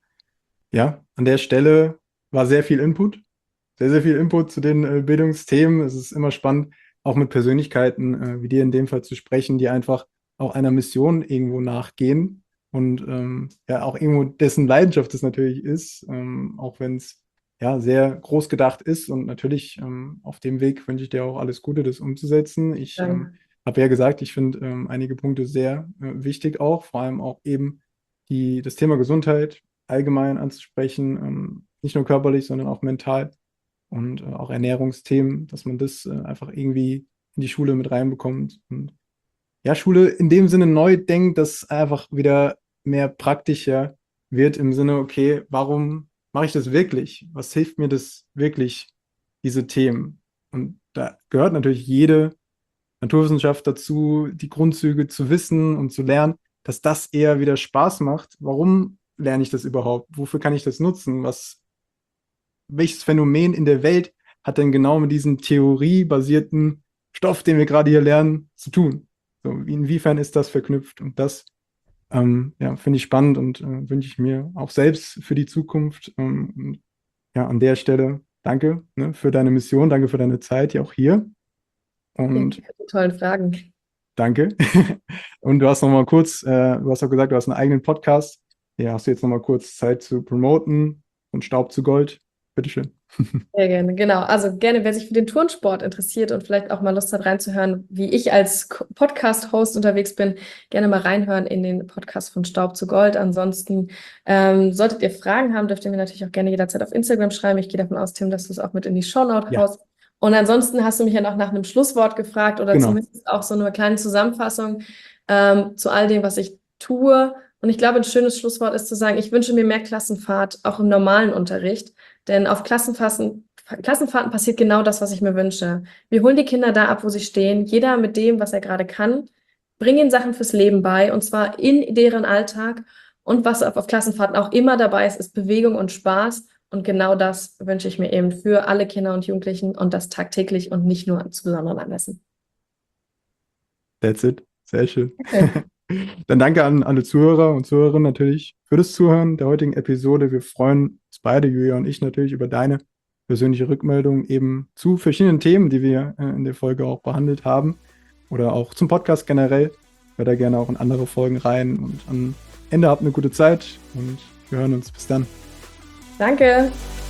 Speaker 1: ja, an der Stelle war sehr viel Input. Sehr, sehr viel Input zu den Bildungsthemen. Es ist immer spannend, auch mit Persönlichkeiten wie dir in dem Fall zu sprechen, die einfach auch einer Mission irgendwo nachgehen und ja auch irgendwo dessen Leidenschaft es natürlich ist, auch wenn es ja sehr groß gedacht ist und natürlich auf dem Weg wünsche ich dir auch alles Gute, das umzusetzen. Ich
Speaker 2: Dann,
Speaker 1: habe ja gesagt, ich finde einige Punkte sehr wichtig auch, vor allem auch eben das Thema Gesundheit allgemein anzusprechen, nicht nur körperlich, sondern auch mental und auch Ernährungsthemen, dass man das einfach irgendwie in die Schule mit reinbekommt. Und ja, Schule in dem Sinne neu denkt, dass einfach wieder mehr praktischer wird im Sinne, okay, warum mache ich das wirklich? Was hilft mir das wirklich, diese Themen? Und da gehört natürlich jede Naturwissenschaft dazu, die Grundzüge zu wissen und zu lernen, dass das eher wieder Spaß macht. Warum lerne ich das überhaupt? Wofür kann ich das nutzen? Welches Phänomen in der Welt hat denn genau mit diesem theoriebasierten Stoff, den wir gerade hier lernen, zu tun? So, inwiefern ist das verknüpft? Und das ja, finde ich spannend und wünsche ich mir auch selbst für die Zukunft. Und ja, an der Stelle danke für deine Mission, danke für deine Zeit ja auch hier
Speaker 2: danke
Speaker 1: und
Speaker 2: für die tollen Fragen.
Speaker 1: danke. Und du hast noch mal kurz, du hast auch gesagt, du hast einen eigenen Podcast. Ja, hast du jetzt noch mal kurz Zeit zu promoten von Staub zu Gold? Bitteschön.
Speaker 2: Sehr gerne, genau. Also gerne, wer sich für den Turnsport interessiert und vielleicht auch mal Lust hat reinzuhören, wie ich als Podcast-Host unterwegs bin, gerne mal reinhören in den Podcast von Staub zu Gold. Ansonsten solltet ihr Fragen haben, dürft ihr mir natürlich auch gerne jederzeit auf Instagram schreiben. Ich gehe davon aus, Tim, dass du es auch mit in die Shownote
Speaker 1: Ja,
Speaker 2: haust. Und ansonsten hast du mich ja noch nach einem Schlusswort gefragt oder
Speaker 1: genau.
Speaker 2: zumindest auch so eine kleine Zusammenfassung zu all dem, was ich tue. Und ich glaube, ein schönes Schlusswort ist zu sagen, ich wünsche mir mehr Klassenfahrt, auch im normalen Unterricht. Denn auf Klassenfahrten passiert genau das, was ich mir wünsche. Wir holen die Kinder da ab, wo sie stehen, jeder mit dem, was er gerade kann, bringen ihnen Sachen fürs Leben bei, und zwar in deren Alltag. Und was auf Klassenfahrten auch immer dabei ist, ist Bewegung und Spaß. Und genau das wünsche ich mir eben für alle Kinder und Jugendlichen und das tagtäglich und nicht nur zu besonderen Anlässen.
Speaker 1: That's it. Sehr schön.
Speaker 2: Okay.
Speaker 1: Dann danke an alle Zuhörer und Zuhörerinnen natürlich für das Zuhören der heutigen Episode. Wir freuen uns beide, Julia und ich, natürlich über deine persönliche Rückmeldung eben zu verschiedenen Themen, die wir in der Folge auch behandelt haben oder auch zum Podcast generell. Ich höre da gerne auch in andere Folgen rein und am Ende habt eine gute Zeit und wir hören uns. Bis dann.
Speaker 2: Danke.